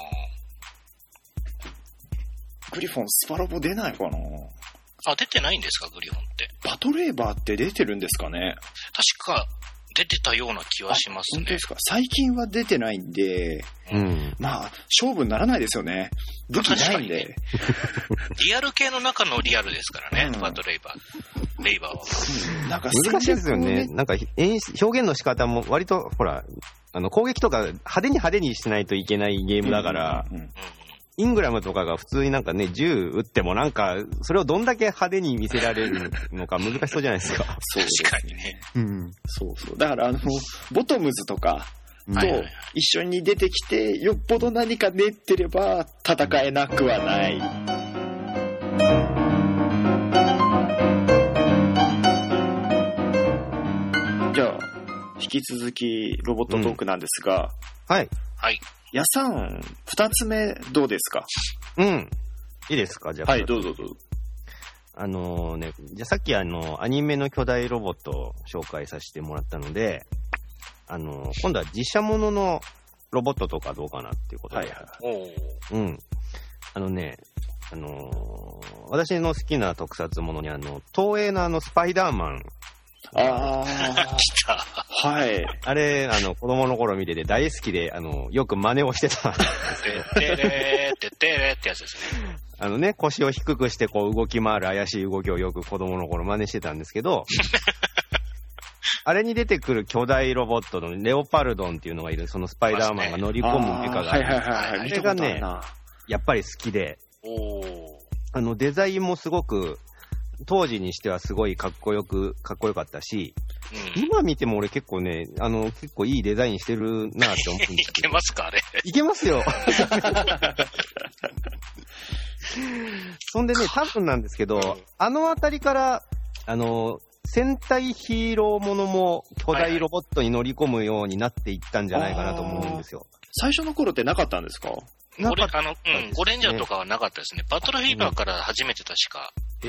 グリフォンスパロボ出ないかなあ、出てないんですか、グリフォンって。 パトレーバーって出てるんですかね確か出てたような気はしますね。 本当ですか。最近は出てないんで、 うん、 まあ、勝負にならないですよね。武器ないんで。ね、 リアル系の中のリアルですからね、うん、パトレーバー。レイバーは。 うん、なんか難しいですよね。なんか演出表現の仕方も割と、ほら、あの攻撃とか派手に派手にしないといけないゲームだから、うんうんうん、イングラムとかが普通になんかね、銃撃ってもなんか、それをどんだけ派手に見せられるのか難しそうじゃないですか。 そうですね。 確かにね。 うん。 そうそう。だからあの、ボトムズとかと一緒に出てきて、よっぽど何か練ってれば戦えなくはない。じゃあ、引引き続きロボットトークなんですが、 うん、はい。 はい。 やさん、二つ目どうですか？ うん。いいですか？じゃあ。 はい、どうぞどうぞ。 あのー、ね、じゃあさっきあの、アニメの巨大ロボットを紹介させてもらったので、あのー、今度は実写もののロボットとかどうかなっていうことで。はいはい。うん。あのね、あのー、私の好きな特撮ものにあの、東映のあの、スパイダーマン。 ああ、 来た。 はい。 あれ、あの、子供の頃見てて大好きで、あの、よく真似をしてた。 てってれー、てってれーってやつですね。 あのね、腰を低くしてこう動き回る怪しい動きをよく子供の頃真似してたんですけど、あれに出てくる巨大ロボットのレオパルドンっていうのがいる、そのスパイダーマンが乗り込むメカがある。 はいはいはいはい。 あれがね、やっぱり好きで、 おあのデザインもすごく、当時にしてはすごいかっこよく、かっこよかったし、うん、今見ても俺結構ね、あの、結構いいデザインしてるなって思うんですけど。 いけますかあれ。 いけますよ。そんでね、多分なんですけど、うん、あのあたりから、あの、戦隊ヒーローものも巨大ロボットに乗り込むようになっていったんじゃないかなと思うんですよ。 最初の頃ってなかったんですか？ ゴレあの、うん、ゴレンジャーとかはなかったですね。バトルフィーバーから初めて確か、うん、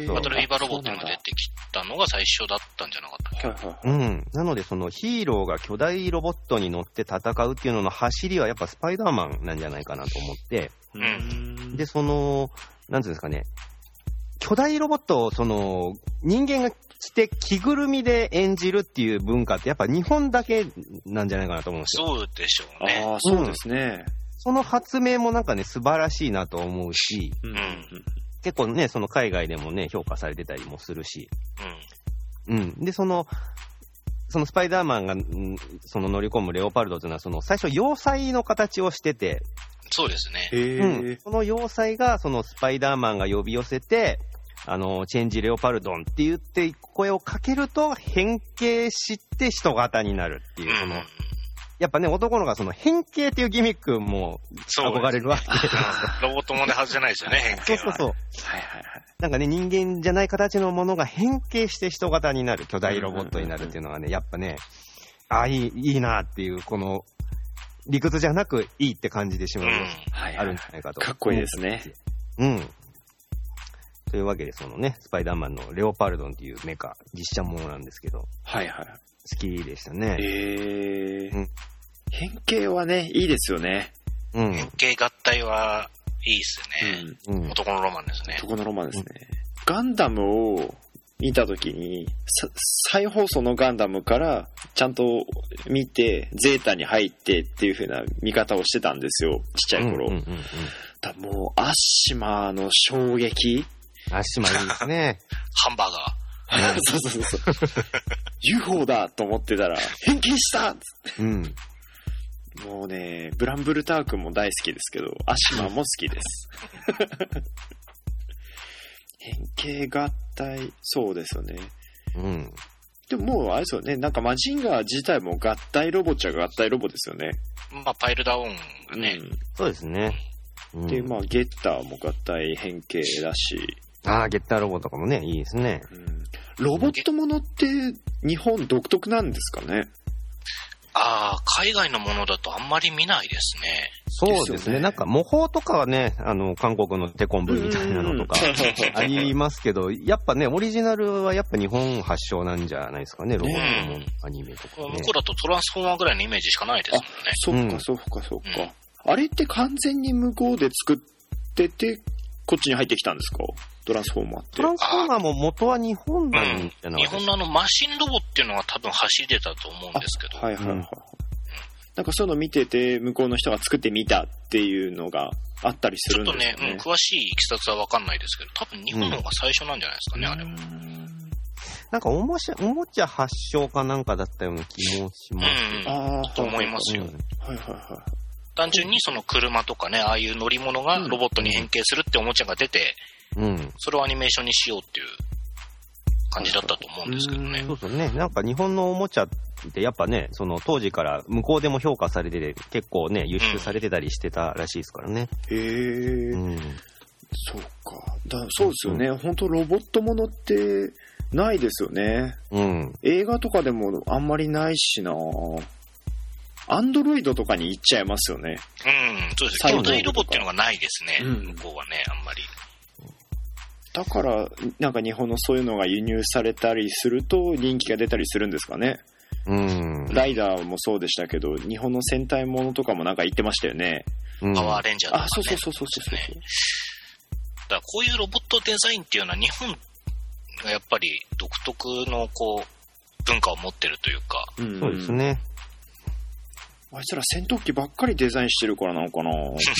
バトルフィーバーロボットが出てきたのが最初だったんじゃなかったっけ？ うん。なので、そのヒーローが巨大ロボットに乗って戦うっていうのの走りはやっぱスパイダーマンなんじゃないかなと思って、 うん、 で、その、なんていうんですかね、巨大ロボットをその人間が着て着ぐるみで演じるっていう文化ってやっぱ日本だけなんじゃないかなと思うんですよ。 そうでしょうね。 ああ、そうですね。うん、 その発明もなんかね、素晴らしいなと思うし、 うん、 結構ね、その海外でもね、評価されてたりもするし、うん。うん。で、その、そのスパイダーマンが、その乗り込むレオパルドというのは、その最初、要塞の形をしてて、 そうですね。 へー。 うん。その要塞が、そのスパイダーマンが呼び寄せて、あの、チェンジレオパルドンって言って声をかけると変形して人型になるっていう、その、うん、やっぱね、男のがその変形っていうギミックも憧れるわけです。 ロボットもね、はずじゃないですよね、変形は。 そうそうそう。 はいはいはい。 なんかね、人間じゃない形のものが変形して人型になる、巨大ロボットになるっていうのがね、やっぱね、ああ、いい、いいなっていう、この、理屈じゃなくいいって感じでしまう、うん、あるんじゃないかと。 かっこいいですね。 うん。というわけで、そのね、スパイダーマンのレオパルドンっていうメカ、実写ものなんですけど。 はいはい。 好きでしたね。 へー。うん、変形はね、いいですよね。 うん。 変形合体はいいっすね。うん。男のロマンですね。 男のロマンですね。うん、ガンダムを見たときに、再放送のガンダムからちゃんと見て、ゼータに入ってっていう風な見方をしてたんですよ、ちっちゃい頃。 うんうんうんうん、 だもう、アッシマーの衝撃。 アッシマーいいですね。 ハンバーガー。 そうそうそうそう。ユーフォー だと思ってたら、変形したっつって。 うん。 もうね、ブランブルタークも大好きですけど、アシマも好きです。変形合体、そうですよね。 うん。 でももうあれですよね、なんかマジンガー自体も合体ロボっちゃ合体ロボですよね。 まあ、パイルダウンがね。 うん、そうですね。 うん、で、まあ、ゲッターも合体変形だし。 ああ、ゲッターロボとかもね、いいですね。 うん、ロボットものって日本独特なんですかね。 ああ、海外のものだとあんまり見ないですね。 そうですね。なんか模倣とかはね、あの、韓国のテコンブみたいなのとかありますけど、やっぱね、オリジナルはやっぱ日本発祥なんじゃないですかね、ロボットのアニメとか、ね。 向こうだとトランスフォーマーぐらいのイメージしかないですもんね。 あ、そっかそっかそっか、うん。あれって完全に向こうで作ってて、こっちに入ってきたんですか？トランスフォーマーって。 トランスフォーマーも元は日本なんじゃないですか、 うん、日本のあのマシンロボっていうのが多分走ってたと思うんですけど。 はいはいはい。うん、なんかそういうの見てて、向こうの人が作ってみたっていうのがあったりするんですかね。 ちょっとね、うん、詳しいいきさつは分かんないですけど、多分日本の方が最初なんじゃないですかね、うん、あれも。 なんかおもちゃ、おもちゃ発祥かなんかだったような気もします。 うん、ああ、と思いますよ。うん、 はいはいはい。 単純にその車とかね、ああいう乗り物がロボットに変形するっておもちゃが出て、うん、それをアニメーションにしようっていう感じだったと思うんですけどね。 そうそうね。なんか日本のおもちゃってやっぱね、その当時から向こうでも評価されてて、結構ね、輸出されてたりしてたらしいですからね。 へー。うん、そうか。だそうですよね。うん、本当ロボットものって、 ないですよね。 うん。 映画とかでもあんまりないしな。アンドロイドとかに行っちゃいますよね。 うん、そうです。兄弟ロボっていうのがないですね、うん、向こうはね、あんまり。 だから、なんか日本のそういうのが輸入されたりすると人気が出たりするんですかね。 うん。 ライダーもそうでしたけど、日本の戦隊ものとかもなんか言ってましたよね。 パワーレンジャーとか、ね。 あ、そうそうそうそうそうそう、 ね。だからこういうロボットデザインっていうのは日本がやっぱり独特のこう文化を持ってるというか。 うん、そうですね。 あいつら戦闘機ばっかりデザインしてるからなのかな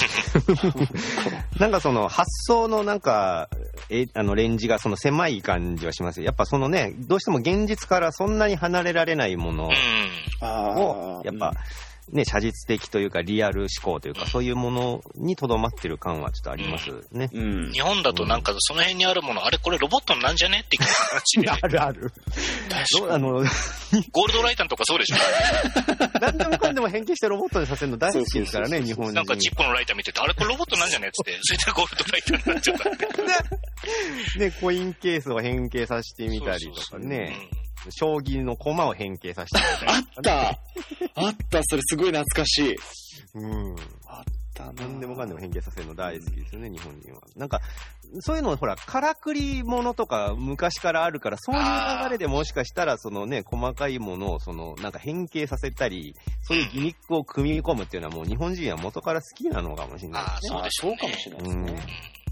なんかその発想のなんかえあのレンジがその狭い感じはします。やっぱそのね、どうしても現実からそんなに離れられないものをやっぱね、写実的というかリアル思考というか、うん、そういうものにとどまってる感はちょっとありますね、 うんうん、日本だとなんかその辺にあるもの、うん、あれこれロボットなんじゃねって話であるあるあのゴールドライタンとかそうでしょ何でもかんでも変形してロボットにさせるの大好きですからね、日本人。 なんかチップのライター見てて、あれこれロボットなんじゃねっつってそれでゴールドライターになっちゃったね、コインケースを変形させてみたりとかね、将棋の駒を変形させてみたりとか、ね、あったあったそれすごい懐かしい。 うんあったな。何でもかんでも変形させるの大好きですよね、日本人は。なんかそういうのほらからくりものとか昔からあるから、そういう流れでもしかしたらそのね細かいものをそのなんか変形させたり、そういうギミックを組み込むっていうのはもう日本人は元から好きなのかもしれないですね。 ああそうでしょうね。 そうかもしれないですね。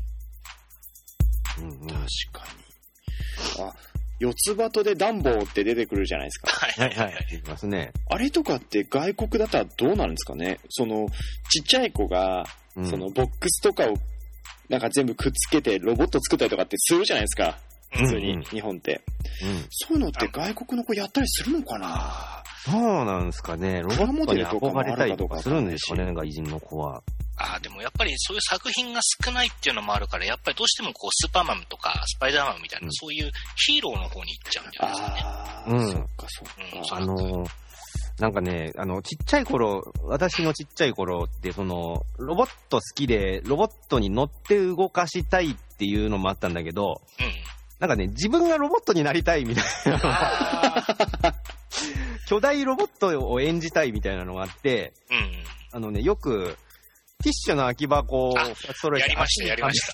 うんうん、確かに。あ、四つ葉とでダンボーって出てくるじゃないですか。 はいはいはい。出てますね。 あれとかって外国だったらどうなるんですかね。そのちっちゃい子が、うん、そのボックスとかをなんか全部くっつけてロボット作ったりとかってするじゃないですか。普通に、うん、日本って、うん、そういうのって外国の子やったりするのかな。 そうなんですかね。ロボットに憧れたりとかするんですかね、外人の子は。 ああ、でもやっぱりそういう作品が少ないっていうのもあるから、やっぱりどうしてもこうスーパーマンとかスパイダーマンみたいな、うん、そういうヒーローの方に行っちゃうんじゃないですかね。 ああ、うん、そっかそっか。 うん、あのー、なんかね、あの、ちっちゃい頃、私のちっちゃい頃って、その、ロボット好きで、ロボットに乗って動かしたいっていうのもあったんだけど、うん、なんかね、自分がロボットになりたいみたいな。巨大ロボットを演じたいみたいなのがあって、うん、あのね、よく、ティッシュの空き箱をふたつ揃えて、 やりました、やりました。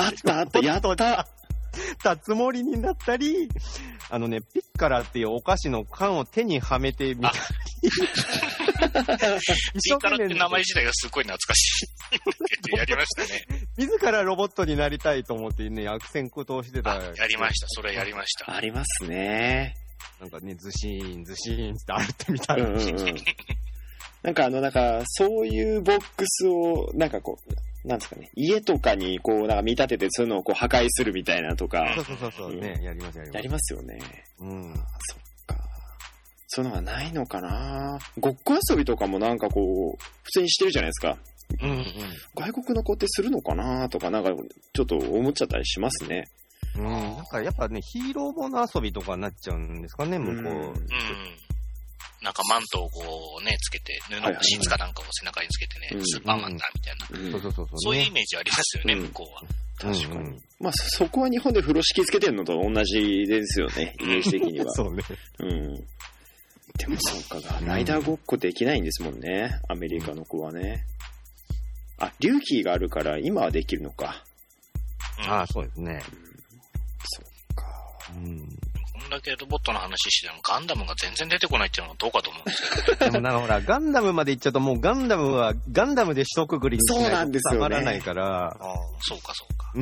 あったあった、やった。 たつもりになったり、あのね、ピッカラっていうお菓子の缶を手にはめてみたり。 ピッカラって名前自体がすごい懐かしい。やりましたね。 自らロボットになりたいと思ってね、悪戦苦闘してた。 やりました、それやりました。 ありますね。 なんかね、ズシーン、ズシーンってあってみたいな。うんうんうん、 なんかあの、なんか、そういうボックスを、なんかこう、なんですかね、家とかにこう、なんか見立ててそういうのをこう破壊するみたいなとか。 そうそうそうそう、ね、やりますやります。 やりますよね。 うん。 そっか。そういうのがないのかな。ごっこ遊びとかもなんかこう、普通にしてるじゃないですか。 うんうん。 外国の子ってするのかなとか、なんかちょっと思っちゃったりしますね。 うん。なんかやっぱね、ヒーローもの遊びとかになっちゃうんですかね、向こう。うん。うんなんかマントをこうね、つけて、布のシーツかなんかを背中につけてね、はいはい、スーパーマンだみたいな、うんそうそうそうそう、そういうイメージありますよね、うん、向こうは。 確かに。うんうん、まあそこは日本で風呂敷つけてるのと同じですよね、イメージ的には。 そうね。 うん。でもそうか、ライダーごっこできないんですもんね、アメリカの子はね。あ、隆起があるから今はできるのか。 うん、ああ、そうですね。うん、 そっか。 うん。 こんだけロボットの話してもガンダムが全然出てこないっていうのはどうかと思うんですけど。 でもなんかほら、ガンダムまで行っちゃうともうガンダムはガンダムで一括りにしないとたまらないから。 ああ、そうかそうか。 うん。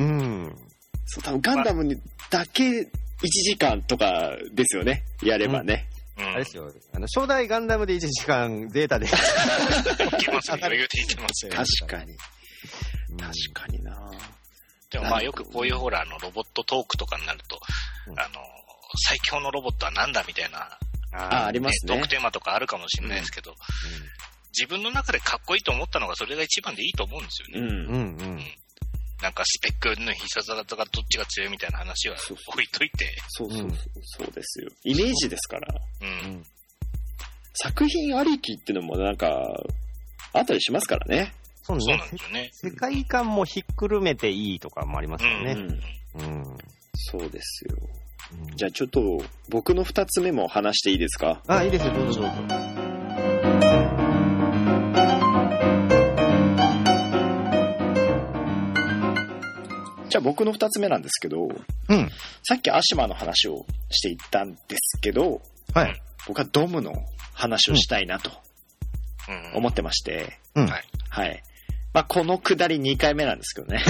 そう、多分ガンダムにだけいちじかんとかですよね。やればね。 うん、あれですよ。あの、初代ガンダムでいちじかんゼータで。いけますね。余裕でいけますよ。 確かに。確かにな。 でもまあよくこういうほら、あの、ロボットトークとかになると、うん、あの、最強のロボットはなんだみたいな、 あ、ありますね。 トークテーマとかあるかもしれないですけど、うんうん、自分の中でかっこいいと思ったのがそれが一番でいいと思うんですよね。 うんうんうん。 なんかスペックの必殺技がどっちが強いみたいな話は置いといて。 そうそうそう、そうですよ。イメージですから。うん。作品ありきってのもなんか、あったりしますからね。 そうね。 そうなんですよね。 世界観もひっくるめていいとかもありますよね。うん。 うん、そうですよ。 うん、じゃあちょっと僕の二つ目も話していいですか？ あ、いいですよ、どうぞどうぞ。 じゃあ僕の二つ目なんですけど、 うん、 さっきアシマの話をしていったんですけど、 はい、 僕はドムの話をしたいなと思ってまして、 うん、 はい、はい。まあ、このくだりにかいめなんですけどね。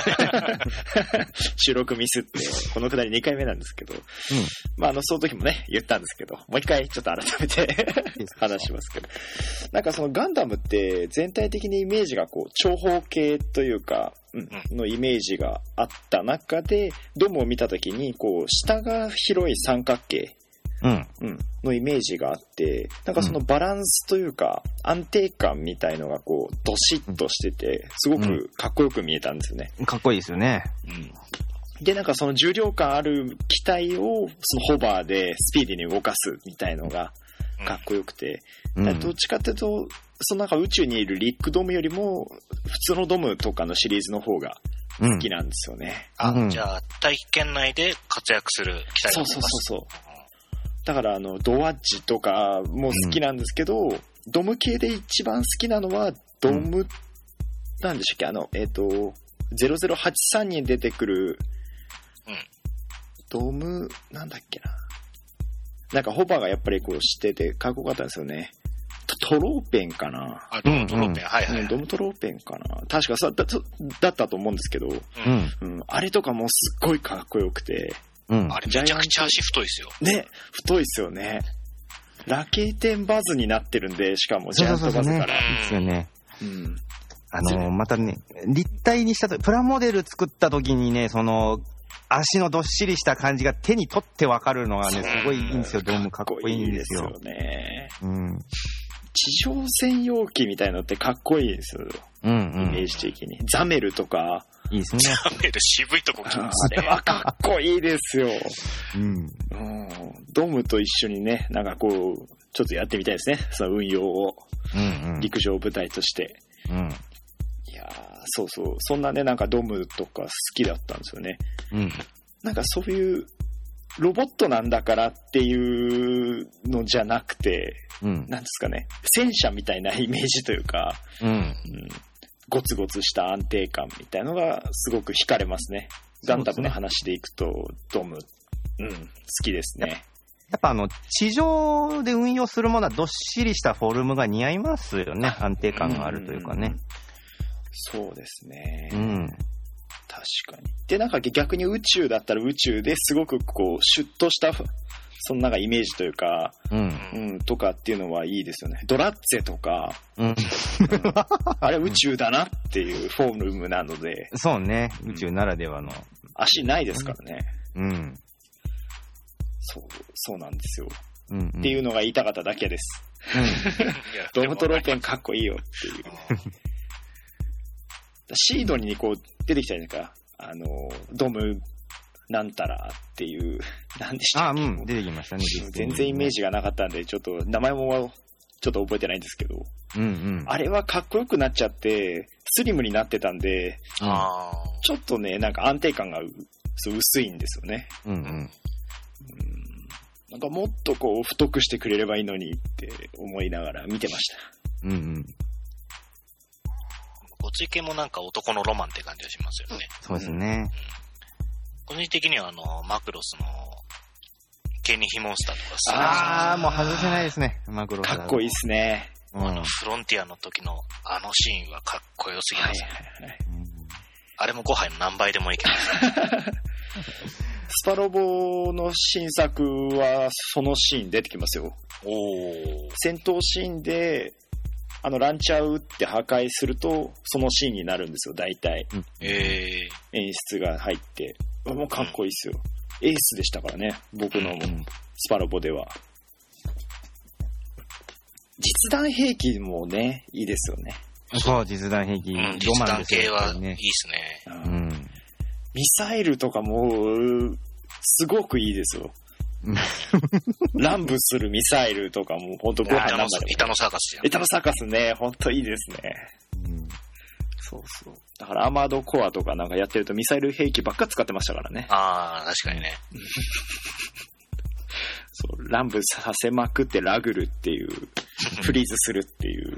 収録ミスって、このくだりにかいめなんですけど、うん、まあ、あの、その時もね、言ったんですけど、もう一回ちょっと改めて話しますけど、なんかそのガンダムって全体的にイメージがこう、長方形というか、うん、のイメージがあった中で、ドムを見た時に、こう、下が広い三角形、 うんうん、のイメージがあって、なんかそのバランスというか、安定感みたいのがこう、ドシッとしてて、すごくかっこよく見えたんですよね。 うん、かっこいいですよね。 うん、で、なんかその重量感ある機体を、そのホバーでスピーディーに動かすみたいのがかっこよくて、うん、どっちかっていうと、そのなんか宇宙にいるリックドムよりも、普通のドムとかのシリーズの方が好きなんですよね。 うん、あ、じゃあ、大気圏内で活躍する機体を動かす。 そうそうそうそう。だからあのドワッジとかも好きなんですけど、うん、ドム系で一番好きなのはドム、うん、なんでしたっけ、あのえっ、ー、とゼロゼロはちさんに出てくる、 うん、 ドムなんだっけな、なんかホバーがやっぱりこうしててかっこよかったんですよね。トローペンかな。 あ、ドムトローペン、はいはい、はい、 ドムトローペンかな。確かそうだ、だったと思うんですけど、 うんうん、あれとかもすっごいかっこよくて。 うん、あれめちゃくちゃ足太いですよ。 ね、太いですよね。ラケーテンバズになってるんで、しかもジャイアントバズから。 いいですよね。 うん。 あのー、またね、立体にしたと、プラモデル作った時にね、その、足のどっしりした感じが手に取ってわかるのがね、すごいいいんですよ。ドームかっこいいんですよ。 かっこいいですよね。 うん。 地上専用機みたいのってかっこいいですよ。 うんうん。 イメージ的に。ザメルとか。 いいですね。 ザメル渋いとこ来ますね。 あれはかっこいいですよ。 うん。 うん。ドムと一緒にね、なんかこう、ちょっとやってみたいですね。その運用を。 うんうん。 陸上部隊として。 うん。 いやー、そうそう。そんなね、なんかドムとか好きだったんですよね。 うん。 なんかそういう、ロボットなんだからっていうのじゃなくて、 うん、 なんですかね、戦車みたいなイメージというか、 うんうん、 ゴツゴツした安定感みたいのがすごく惹かれますね。ガンダムの話でいくと、ドム、うん、好きですね。 やっぱあの、地上で運用するものはどっしりしたフォルムが似合いますよね。安定感があるというかね。うん、 そうですね。 うん。 確かに。で、なんか逆に宇宙だったら宇宙ですごくこう、シュッとした、そのなんかイメージというか、 うん、 うん、とかっていうのはいいですよね。ドラッツェとか、 うんうん、 あれ宇宙だなっていうフォームなので。 そうね。宇宙ならではの。 足ないですからね。 うん。 そう、そうなんですよ。 うんうん、 っていうのが言いたかっただけです。うん、ドムトローペンかっこいいよっていう。シードにこう出てきたじゃないですか。あの、ドムなんたらっていう、なんでしたっけ？ あ、うん、出てきましたね。 全然イメージがなかったんで、ちょっと名前もちょっと覚えてないんですけど、 うんうん、 あれはかっこよくなっちゃって、スリムになってたんで、 あちょっとね、なんか安定感が薄いんですよね。 うんうん。 うん、なんかもっとこう太くしてくれればいいのにって思いながら見てました。 うんうん。 ごつい系もなんか男のロマンって感じがしますよね。 そうですね。うん、 個人的にはあの、マクロスのケニヒモンスターとかすああ、もう外せないですね、マクロス。 かっこいいっすね。 うん、あの、フロンティアの時のあのシーンはかっこよすぎますね。はいはいはい、あれもごはいの何倍でもいけます、ね。 スパロボの新作はそのシーン出てきますよ。 おー。 戦闘シーンで、あのランチャー打って破壊するとそのシーンになるんですよ大体、 うん、えー、演出が入ってもうかっこいいっすよ、うん、エースでしたからね僕のスパロボでは、実弾兵器もねいいですよね。 そう実弾兵器、うん、 実弾系はいいっすね、 うん、ミサイルとかもすごくいいですよ乱舞するミサイルとかも本当ご飯なんだけど。 板のサーカスじゃん。 板のサーカスね、本当いいですね。 うん、 そうそう。 だからアーマードコアとかなんかやってるとミサイル兵器ばっか使ってましたからね。 ああ、確かにね。 そう、乱舞させまくってラグルっていう、フリーズするっていう。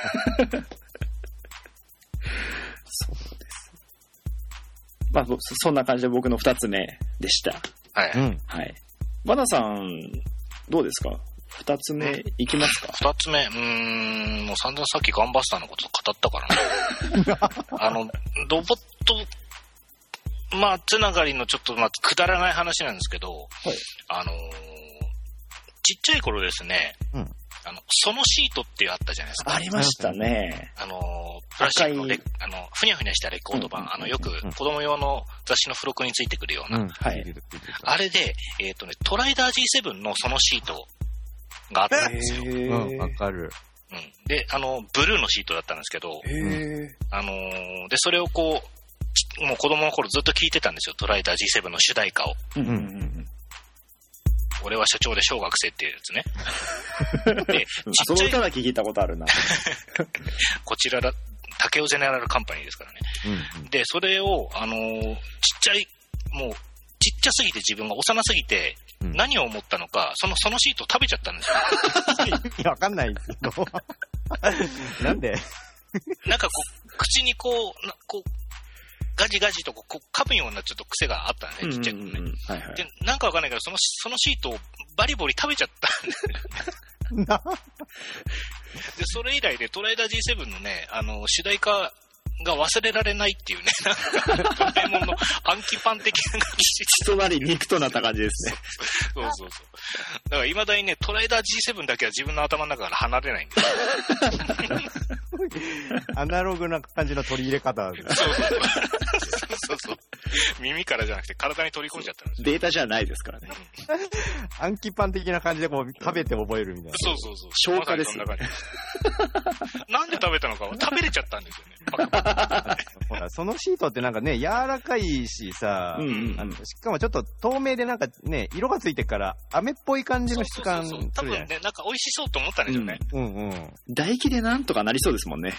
そうです。まあ、そんな感じで僕の二つ目でした。 はい。うん、 はい。バナさん、どうですか？二つ目いきますか？ 二つ目、うーん、もう散々さっきガンバスターのこと語ったからな。あの、ロボット、まあ、つながりのちょっと、まあ、くだらない話なんですけど、はい、あのー、ちっちゃい頃ですね、うん、あの、そのシートってあったじゃないですか。 ありましたね。 あのー、プラスチックのレあの、ふにゃふにゃしたレコード版、うん、あの、よく子供用の雑誌の付録についてくるような、うん、はい。あれで、えっとね、トライダー ジーセブン のそのシートがあったんですよ。 うん、わかる。 うん。で、あの、ブルーのシートだったんですけど、あのー、で、それをこう、もう子供の頃ずっと聞いてたんですよ、トライダー ジーセブン の主題歌を。うんうんうん、俺は社長で小学生っていうやつね。で、ちっちゃいその歌だけ聞いたことあるな。 こちらだ、竹尾ゼネラルカンパニーですからね。うんうん、で、それを、あのー、ちっちゃい、もう、ちっちゃすぎて自分が幼すぎて、うん、何を思ったのか、その、そのシートを食べちゃったんですよ。 いや、わかんないですけど。なんでなんかこう、口にこう、こう、ガジガジとこう噛むようなちょっと癖があったんで、ちっちゃい頃ね。はいはい、で、なんかわかんないけど、その、そのシートをバリボリ食べちゃったんで。で、それ以来でトライダー ジーセブン のね、あの、主題歌が忘れられないっていうね、なんか、ドラえもんの暗記パン的な感じ。 血となり肉となった感じですね。 そうそうそう。だから未だにね、トライダー ジーセブン だけは自分の頭の中から離れないんですよ。 アナログな感じの取り入れ方。 そうそうそう。そうそう。耳からじゃなくて体に取り込んじゃったんですよ。 データじゃないですからね。 暗記パン的な感じでこう食べて覚えるみたいな。 そうそうそう。 消化ですよ。 ま、なんで食べたのかは食べれちゃったんですよね。パカパカほら、そのシートってなんかね、柔らかいしさ、うんうんうん、あのしかもちょっと透明でなんかね、色がついてから飴っぽい感じの質感するじゃない。 多分ね、なんか美味しそうと思ったんでしょうね。うん、うんうん。 唾液でなんとかなりそうですもんね。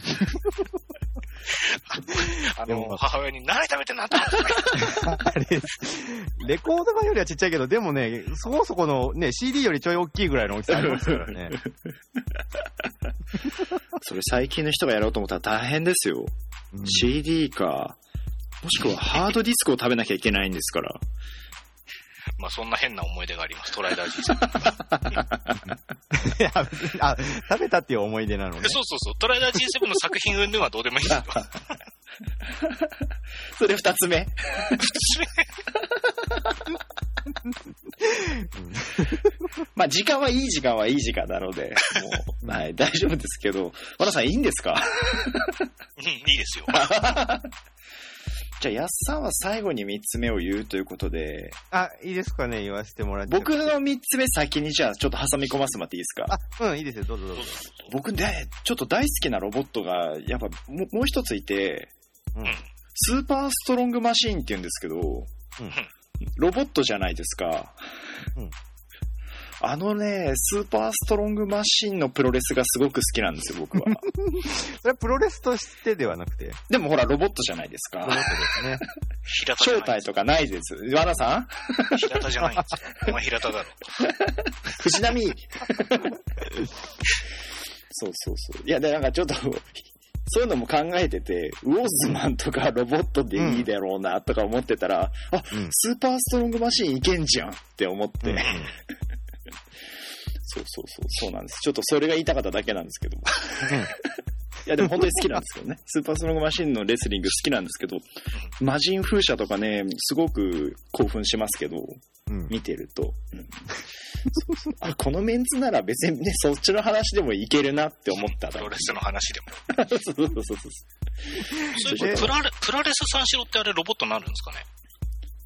あの、母親に何食べてんなってあれ、レコード版よりはちっちゃいけど、でもね、そこそこのね、シーディー よりちょい大きいぐらいの大きさありますからね。 それ最近の人がやろうと思ったら大変ですよ。うん、シーディー か、もしくはハードディスクを食べなきゃいけないんですから。 まあそんな変な思い出があります、トライダー ジーセブン。 いや、あ、食べたっていう思い出なのね。 そうそうそう、トライダー ジーセブン の作品云々はどうでもいいんですよ。 それ二つ目。二つ目。まあ時間はいい時間はいい時間なので、もう、はい、大丈夫ですけど、和田さんいいんですか？ うん、いいですよ。 じゃあ、やっさんは最後にみっつめを言うということで。 あ、いいですかね、言わせてもらって。 僕のみっつめ先にじゃあ、ちょっと挟み込ませてもらっていいですか？ あ、うん、いいですよ、どうぞどうぞ。 僕ね、ちょっと大好きなロボットが、やっぱもう、もう一ついて、うん、スーパーストロングマシーンって言うんですけど、うん、ロボットじゃないですか。うん、あのね、スーパーストロングマシンのプロレスがすごく好きなんですよ、僕は。 それはプロレスとしてではなくて。 でもほら、ロボットじゃないですか。ロボットですね。正体とかないです。和田さん？ 平田じゃないんですよ。お前平田だろ。 藤波。そうそうそう。いや、でなんかちょっと、そういうのも考えてて、ウォーズマンとかロボットでいいだろうなとか思ってたら、うん、あ、うん、スーパーストロングマシンいけんじゃんって思って。うんうんそうそうそう、そうなんです。ちょっとそれが言いたかっただけなんですけど。いやでも本当に好きなんですけどね。スーパーストロングマシンのレスリング好きなんですけど、魔人風車とかね、すごく興奮しますけど、うん、見てると、うんそうそうあ、このメンツなら別にね、そっちの話でもいけるなって思ったら。 プロレスの話でも。 そうそうそうそう。 それプラレ、プラレス三四郎ってあれロボットになるんですかね？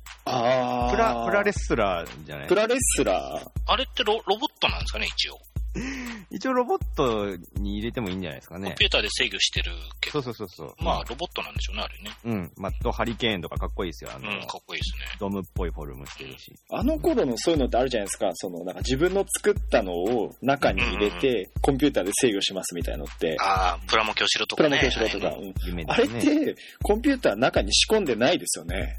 ああ。プラ、プラレスラーじゃない？ プラレスラー。 あれってロ、ロボットなんですかね、一応。 一応ロボットに入れてもいいんじゃないですかね。 コンピューターで制御してるけど。 そうそうそうそう。 まあ、ロボットなんでしょうね、あれね。 うん。マットハリケーンとかかっこいいですよ。あの、 うん、かっこいいですね。 ドムっぽいフォルムしてるし。 あの頃のそういうのってあるじゃないですか。その、なんか自分の作ったのを中に入れて、うんうん、コンピューターで制御しますみたいなのって。 ああ、プラモ教師とかね。 プラモ教師とか。 うん、夢ですね。あれって、コンピューター中に仕込んでないですよね。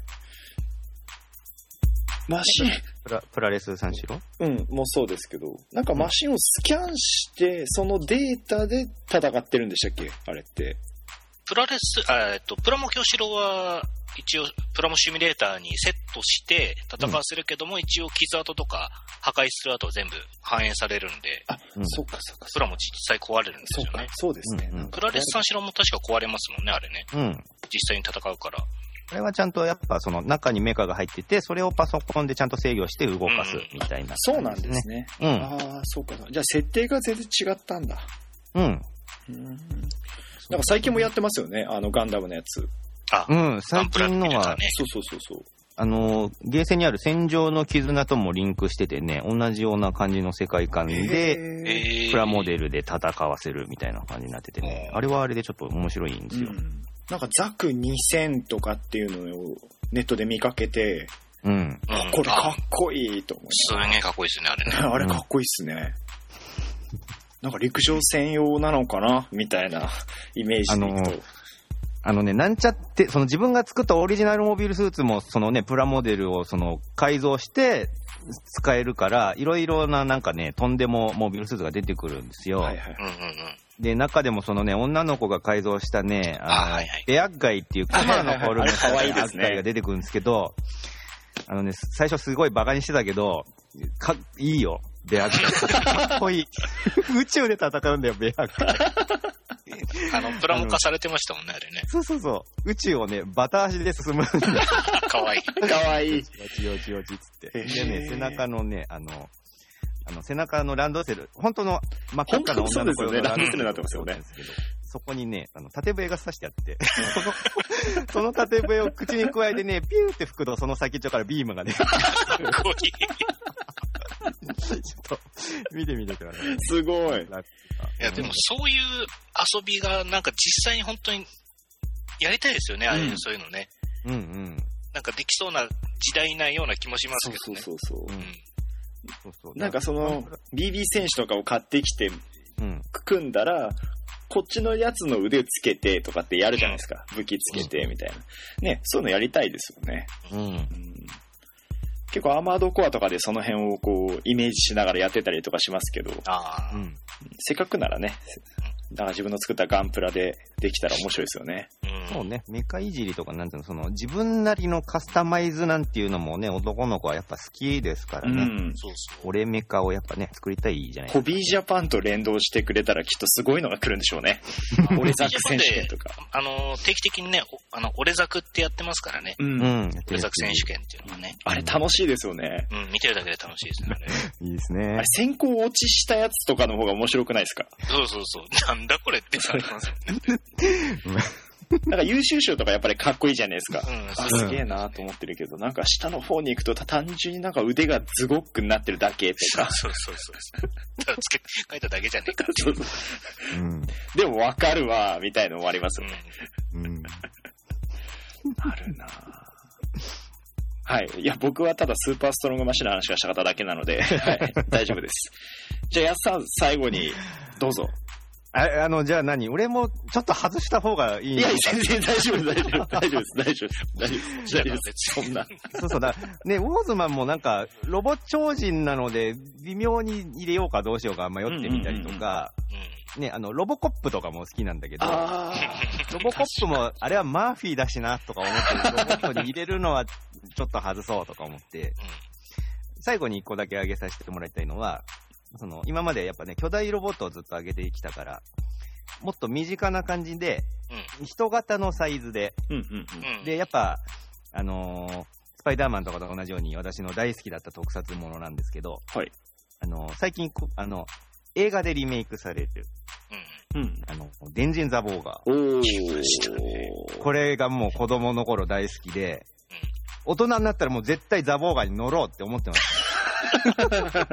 マシンプラ、プラレス三四郎うん、もうそうですけど、なんかマシンをスキャンして、うん、そのデータで戦ってるんでしたっけあれって。 プラレス、あえっと、プラモ教師郎は、一応、プラモシミュレーターにセットして戦わせるけども、うん、一応傷跡とか破壊する跡は全部反映されるんで。 あ、うん、そうかそうか。 プラモ実際壊れるんですよね。 そうか、そうですね。 うん、プラレス三四郎も確か壊れますもんね、あれね。 うん。 実際に戦うから。 これはちゃんとやっぱその中にメカが入ってて、それをパソコンでちゃんと制御して動かすみたいな、ね、 そうなんですね。うん。ああ、そうか。じゃあ設定が全然違ったんだ。 うん。うん。 なんか最近もやってますよね、あのガンダムのやつ。 あ、うん、最近のは、 ね、そうそうそうそう。 あの、ゲーセンにある戦場の絆ともリンクしててね、同じような感じの世界観で、プラモデルで戦わせるみたいな感じになっててね、あれはあれでちょっと面白いんですよ。うんなんかザクにせんとかっていうのをネットで見かけて、 うん。 これかっこいいと思う。 すげえかっこいいですね、あれね。 あれかっこいいっすね。なんか陸上専用なのかなみたいなイメージでいくと。 あのね、なんちゃって、その自分が作ったオリジナルモビルスーツも、そのね、プラモデルをその改造して使えるから、いろいろななんかね、とんでもモビルスーツが出てくるんですよ。はいはい。うんうんうん。で、中でもそのね、女の子が改造したね、あの、あはいはい、ベアッガイっていうクマのフォルムのベアッガイが出てくるんですけど、あのね、最初すごいバカにしてたけど、か、いいよ、ベアッガイ。かっこいい。宇宙で戦うんだよ、ベアッガイ。 あの、プラモ化されてましたもんね、あれね。 そうそうそう。宇宙をね、バタ足で進むんだよ。 かわいい。 かわいい。 よちよちよちっつって。でね、背中のね、あの、あの背中のランドセル、本当の真っ赤っかな女の子のランドセルになってますよね。そこにね、あの、縦笛が刺してあって、その、その縦笛を口に加えてね、ピューって吹くとその先っちょからビームがね。 かっこいい。 ちょっと、見てみてください。 すごい。 いや、でもそういう遊びがなんか実際に本当にやりたいですよね、ああいう、うん、そういうのね。 うんうん。 なんかできそうな時代なような気もしますけどね。 そうそうそうそう。うんそうそうなんかその ビービー 戦士とかを買ってきて組んだら、こっちのやつの腕つけてとかってやるじゃないですか、武器つけてみたいなね、そういうのやりたいですよね、 うんうん、 結構アーマードコアとかでその辺をこうイメージしながらやってたりとかしますけど、 あ、 うん、 せっかくならね、だから自分の作ったガンプラでできたら面白いですよね。 そうね、メカいじりとかなんていうの、その自分なりのカスタマイズなんていうのもね、男の子はやっぱ好きですからね。うん、 そうそう。 俺メカをやっぱね、作りたいじゃないですか。 ホビージャパンと連動してくれたらきっとすごいのが来るんでしょうね。俺ザク選手権とか。 あの、定期的にね、あの、俺ザクってやってますからね。 うん。 俺ザク選手権っていうのがね。 あれ楽しいですよね。 うん、見てるだけで楽しいですね、あれ。 いいですね。 あれ先行落ちしたやつとかの方が面白くないですか？ そうそうそう。なんだこれってなりますよね。 なんか優秀賞とかやっぱりかっこいいじゃないですか。うん、あ、すげえなと思ってるけど、なんか下の方に行くと単純になんか腕がズゴックになってるだけとか。 そうそうそうそう。ただつけ、書いただけじゃねえかって。 そうそう。うん。でもわかるわ、みたいなのもありますよね。 うん。うん、 あるなはい。いや、僕はただスーパーストロングマシンの話がしたかっただけなので、はい。大丈夫です。じゃあ、やっさん、最後に、どうぞ。 あ, あの、じゃあ何俺もちょっと外した方がいいの？ いや、全然大丈夫、大丈夫、大丈夫です、大丈夫です、大丈夫です、大丈夫です、そんな。 そうそうだ。ね、ウォーズマンもなんか、ロボ超人なので、微妙に入れようかどうしようか迷ってみたりとか、ね、あの、ロボコップとかも好きなんだけど、ロボコップも、あれはマーフィーだしな、とか思って、ロボットに入れるのはちょっと外そうとか思って、最後に一個だけ挙げさせてもらいたいのは、その今までやっぱね、巨大ロボットをずっと上げてきたから、もっと身近な感じで、うん、人型のサイズで、 うんうんうん、 で、やっぱ、あのー、スパイダーマンとかと同じように私の大好きだった特撮ものなんですけど、 はい、 あのー、最近あの、映画でリメイクされてる、 うん、 あの、電人ザボーガー。 おー。 これがもう子供の頃大好きで、大人になったらもう絶対ザボーガーに乗ろうって思ってました。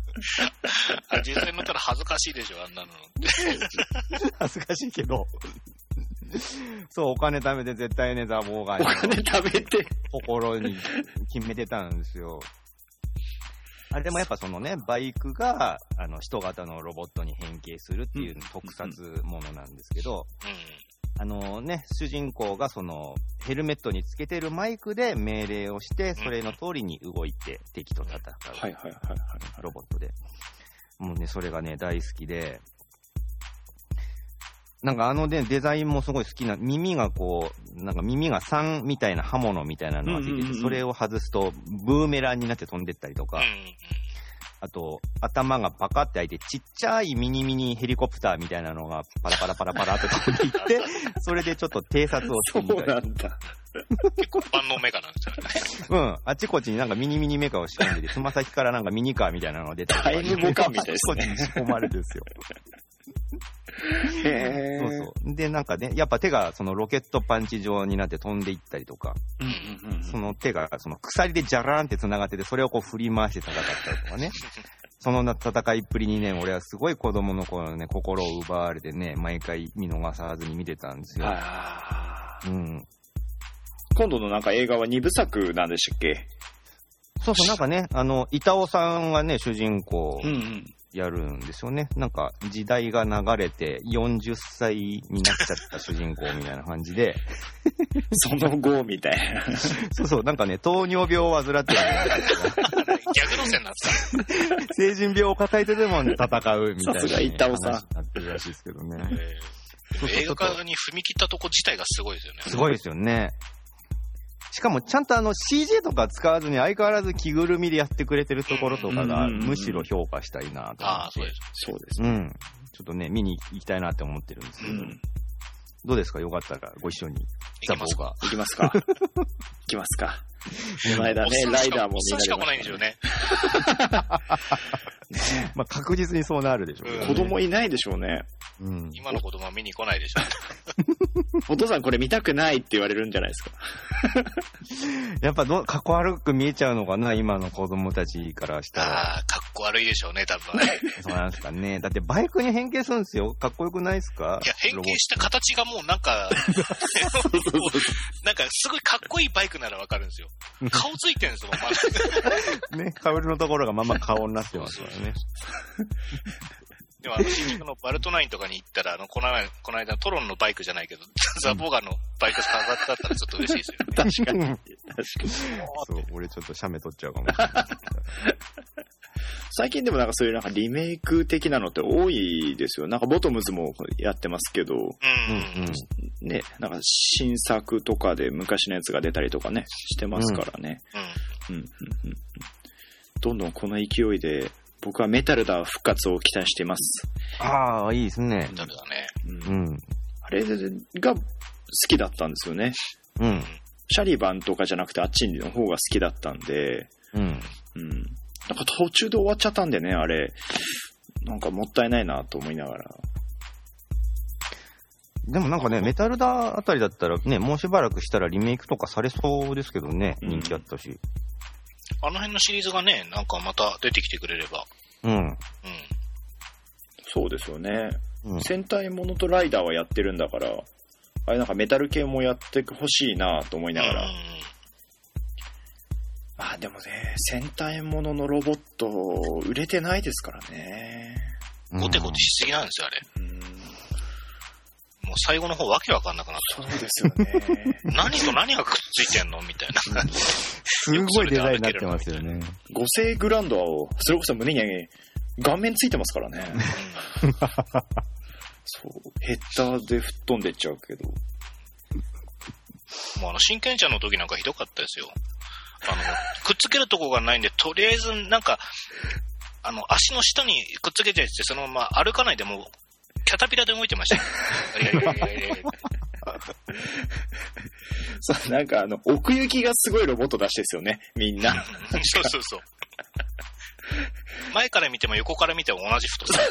実際乗ったら恥ずかしいでしょ、あんなの。 恥ずかしいけど。そう、お金貯めて絶対ね、ザボーガーに。 お金貯めて。 心に決めてたんですよ。あれでもやっぱそのね、バイクが、あの、人型のロボットに変形するっていう特撮ものなんですけど、うん、あのね、主人公がその、ヘルメットにつけてるマイクで命令をして、それの通りに動いて敵と戦う。 はいはいはいはい。 ロボットで。もうね、それがね、大好きで、なんかあのね、デザインもすごい好きな、耳がこう、なんか耳がさんみたいな刃物みたいなのがついてて、うんうんうん、それを外すとブーメランになって飛んでったりとか、うんうん、あと頭がパカって開いてちっちゃいミニミニヘリコプターみたいなのがパラパラパラパラって飛んでいって、それでちょっと偵察をしてみたり。 そうなんだ。 結構万能メカなんですよね。うん。あっちこっちになんかミニミニメカを仕込んでて、つま先からなんかミニカーみたいなのが出てタイムボカンみたいですね。 あっちこっちに仕込まれるんですよ。へそうそう。で、なんかね、やっぱ手がそのロケットパンチ状になって飛んでいったりとか、うんうんうん、その手がその鎖でジャラーンって繋がってて、それをこう振り回して戦ったりとかね。その戦いっぷりにね、俺はすごい子供の頃のね、心を奪われてね、毎回見逃さずに見てたんですよ。うん。 今度のなんか映画はにぶさくなんでしたっけ？ そうそう、なんかね、あの、板尾さんがね、主人公、うんうんやるんですよね。なんか時代が流れてよんじゅっさいになっちゃった主人公みたいな感じでその後みたいなそうそう、なんかね、糖尿病を患ってるんです逆路線なんですか成人病を抱えてでも、ね、戦うみたいな、ね、 さすが板尾さんなってるらしいですけどね、 えー、映画化に踏み切ったとこ自体がすごいですよね。 すごいですよね。しかもちゃんとあの シージー とか使わずに相変わらず着ぐるみでやってくれてるところとかがむしろ評価したいなと思って。ああ、 そうです。 そうです。 うん。ちょっとね、見に行きたいなって思ってるんですけど。うん、どうですか？よかったらご一緒に。 行きますか？ 行きますか？行きますか？この間ね、ライダーもみんなで。 しか来ないんですよね。 ね、まあ確実にそうなるでしょう、ね。 子供いないでしょうね。 うん、今の子供は見に来ないでしょう。お父さんこれ見たくないって言われるんじゃないですか。 やっぱど、かっこ悪く見えちゃうのかな、今の子供たちからしたら。 ああ、かっこ悪いでしょうね、多分。 そうなんですかね。だってバイクに変形するんですよ。かっこよくないですか？ いや、変形した形がもうなんか、なんかすごいかっこいいバイクならわかるんですよ。顔ついてるんですよ、 まだ。ね、顔のところがまんま顔になってますからね。 でもあの新宿のバルトナインとかに行ったら、あの、この間、この間トロンのバイクじゃないけど、ザボガのバイク飾ってあったらちょっと嬉しいですよね。 確かに。確かに。 そう、俺ちょっと写メ撮っちゃうかもしれない。 最近でもなんかそういうなんかリメイク的なのって多いですよ。なんかボトムズもやってますけど、うんうんうん、ね、なんか新作とかで昔のやつが出たりとかね、してますからね。うんうんうんうん、どんどんこの勢いで、僕はメタルダー復活を期待しています。 ああ、いいですね。 メタルだね。 うん。あれが好きだったんですよね。うん。シャリバンとかじゃなくてあっちの方が好きだったんで、うん。うん。なんか途中で終わっちゃったんでね、あれ。なんかもったいないなと思いながら。 でもなんかね、メタルダーあたりだったらね、もうしばらくしたらリメイクとかされそうですけどね、人気あったし。うん、 あの辺のシリーズがね、なんかまた出てきてくれれば。うん。うん。 そうですよね。うん、戦隊ものとライダーはやってるんだから、あれなんかメタル系もやってほしいなと思いながら。うん。まあでもね、戦隊もののロボット、売れてないですからね。 ゴテゴテしすぎなんですよ、あれ。うん。もう最後の方わけわかんなくなって。 そうですよね。 何と何がくっついてんのみたいな。 すごいデザインになってますよね。 五星グランドを、それこそ胸に顔面ついてますからね。うん、そう、ヘッダーで吹っ飛んでっちゃうけど。 もうあの、真剣ちゃんの時なんかひどかったですよ。あの、くっつけるとこがないんで、とりあえずなんか、あの、足の下にくっつけてって、そのまま歩かないでもう、キャタピラで動いてましたよ。 そう、なんかあの、奥行きがすごいロボット出してですよね、みんな。 そうそうそう。前から見ても横から見ても同じ太さ。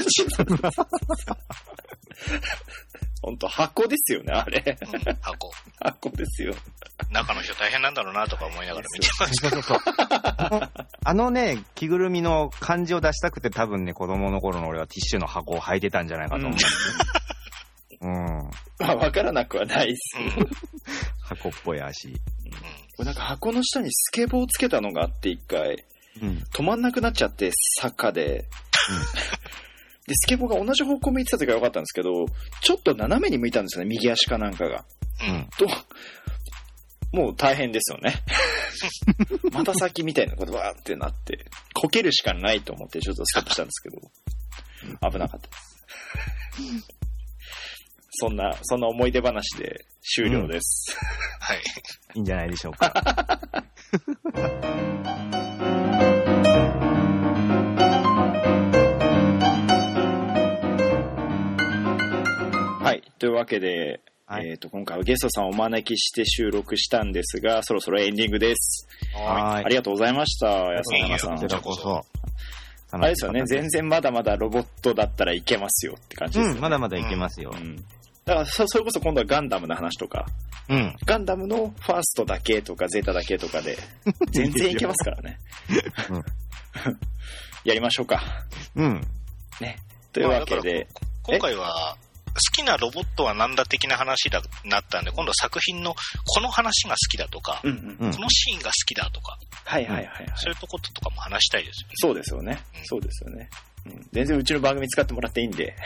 ほんと箱ですよね、あれ。うん、 箱。 箱ですよ。 中の人大変なんだろうなとか思いながら見てました。 あのね、着ぐるみの感じを出したくて多分ね、子供の頃の俺はティッシュの箱を履いてたんじゃないかと思うんですよ。うん。 まあ、わからなくはないっす。 箱っぽい足。うん、これなんか箱の下にスケボーをつけたのがあって一回、うん、止まんなくなっちゃって、坂で。うん、で、スケボーが同じ方向向いてた時は良かったんですけど、ちょっと斜めに向いたんですよね、右足かなんかが。うん。と、もう大変ですよね。また先みたいなことわーってなって、こけるしかないと思ってちょっとストップしたんですけど、危なかったです。そんな、そんな思い出話で終了です。 うん、はい。 いいんじゃないでしょうか。 はい。というわけで、はい、えっと、今回はゲストさんをお招きして収録したんですが、そろそろエンディングです。はい。ありがとうございました、安永さん。 こちらこそ。 あれですよね、全然まだまだロボットだったらいけますよって感じですね。 うん、まだまだいけますよ。うん、 だからそ、それこそ今度はガンダムの話とか、うん、ガンダムのファーストだけとかゼータだけとかで、全然いけますからね。うん、やりましょうか。うん。ね。というわけで。 今回は、好きなロボットはなんだ的な話だなったんで、今度は作品のこの話が好きだとか、うんうん、このシーンが好きだとか、 はいはいはい、はい、 そういうとこととかも話したいですよね。 そうですよね。うん、そうですよね。うん、全然うちの番組使ってもらっていいんで。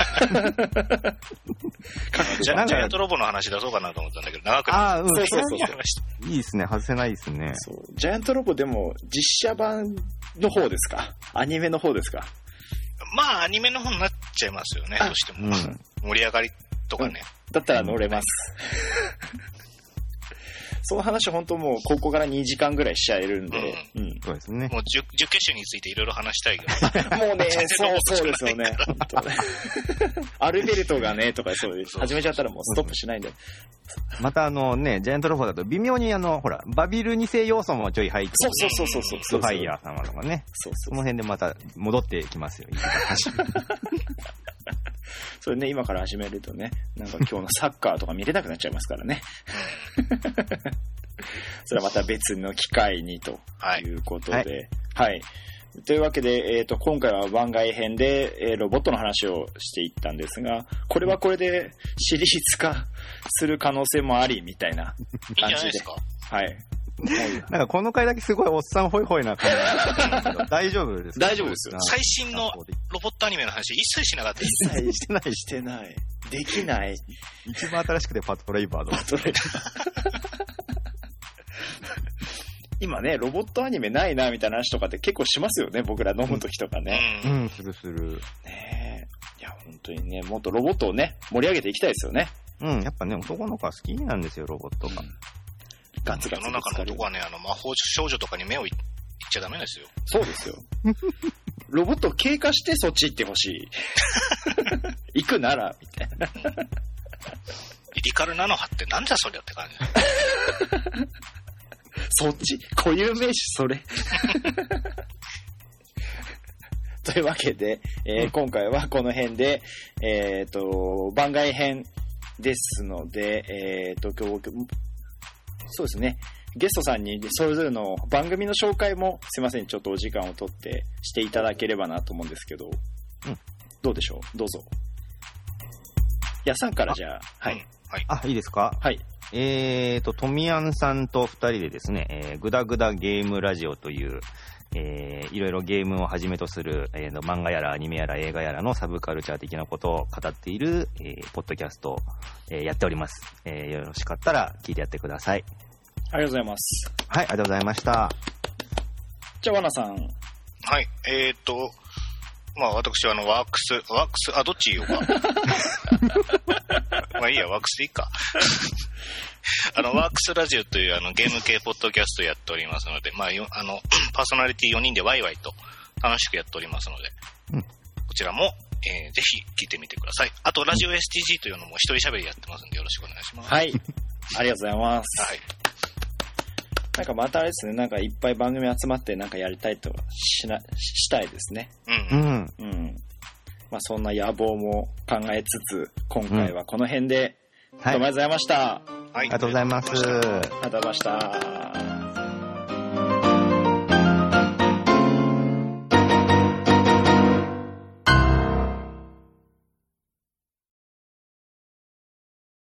ジャイアントロボの話出そうかなと思ったんだけど、長くなって。ああ、うん、そうそうそうそう。いいですね、外せないですね。 そう。ジャイアントロボでも実写版の方ですか？アニメの方ですか？ まあ、アニメの方になっちゃいますよね、どうしても。うん、盛り上がりとかね。 だったら乗れます。その話本当もうここからにじかんぐらいしちゃえるんで、 うんうん、そうですね。 もうじゅっけ種についていろいろ話したいけど。 もうね、そうそうですよね。アルベルトがねとかそうです。始めちゃったらもうストップしないんで。 またあのね、ジャイアントロボだと微妙にあのほらバビルに世要素もちょい入って、 そうそうそうそうそう、スファイヤー様とかね、そうそう、その辺でまた戻ってきますよ。 それね、今から始めるとね、なんか今日のサッカーとか見れなくなっちゃいますからね。それはまた別の機会にということで、はい。はいはい、というわけで、えっと、今回は番外編で、えー、ロボットの話をしていったんですが、これはこれでシリーズ化する可能性もありみたいな感じで。いいんじゃないですか？はい。 なんかこの回だけすごいおっさんホイホイな感じなんですけど、大丈夫ですか？ 大丈夫ですよ。 最新のロボットアニメの話一切しなかったです。 一切してないしてない。できない。 一番新しくてパトレイバード。パトレイバー。 今ね、ロボットアニメないなみたいな話とかって結構しますよね、僕ら飲むときとかね。 うん、うん、するする。 ねえ。いや、本当にね、もっとロボットをね、盛り上げていきたいですよね。 うん、やっぱね、男の子は好きなんですよ、ロボットが。うん、 ガツガツ。 世の中の男はね、あの、魔法少女とかに目をいっちゃダメですよ。 そうですよ。ロボットを経過してそっち行ってほしい。行くなら、みたいな。 リリカルナノハってなんじゃそりゃって感じ。 そっち固有名詞それ。というわけで、えー、今回はこの辺で、えっと、番外編ですので、えっと、今日、そうですね、ゲストさんにそれぞれの番組の紹介もすいません、ちょっとお時間を取ってしていただければなと思うんですけど、うん、どうでしょう？どうぞ。やさんからじゃあ、はい。 はい、あ、いいですか？ はい。 えーと、トミヤンさんと二人でですね、えー、グダグダゲームラジオという、えー、いろいろゲームをはじめとする、えー、漫画やらアニメやら映画やらのサブカルチャー的なことを語っている、えー、ポッドキャストを、えー、やっております。えー。よろしかったら聞いてやってください。 ありがとうございます。 はい、ありがとうございました。 じゃあ、ワナさん。 はい、えーと、まあ私はあのワークス、ワークス、あ、どっち言おうか。まあいいや、ワークスでいいか。あの、ワークスラジオというあのゲーム系ポッドキャストをやっておりますので、まあよ、あの、パーソナリティよにんでワイワイと楽しくやっておりますので、うん、こちらも、えー、ぜひ聞いてみてください。あと、ラジオ エスティージー というのも一人喋りやってますんでよろしくお願いします。 はい。ありがとうございます。はい。なんかまたあれですね、なんかいっぱい番組集まってなんかやりたいとしな、したいですね。 うん。うん。 まあそんな野望も考えつつ、今回はこの辺で、うん、どうもありがとうございました。 はい。ありがとうございます。 ありがとうございました。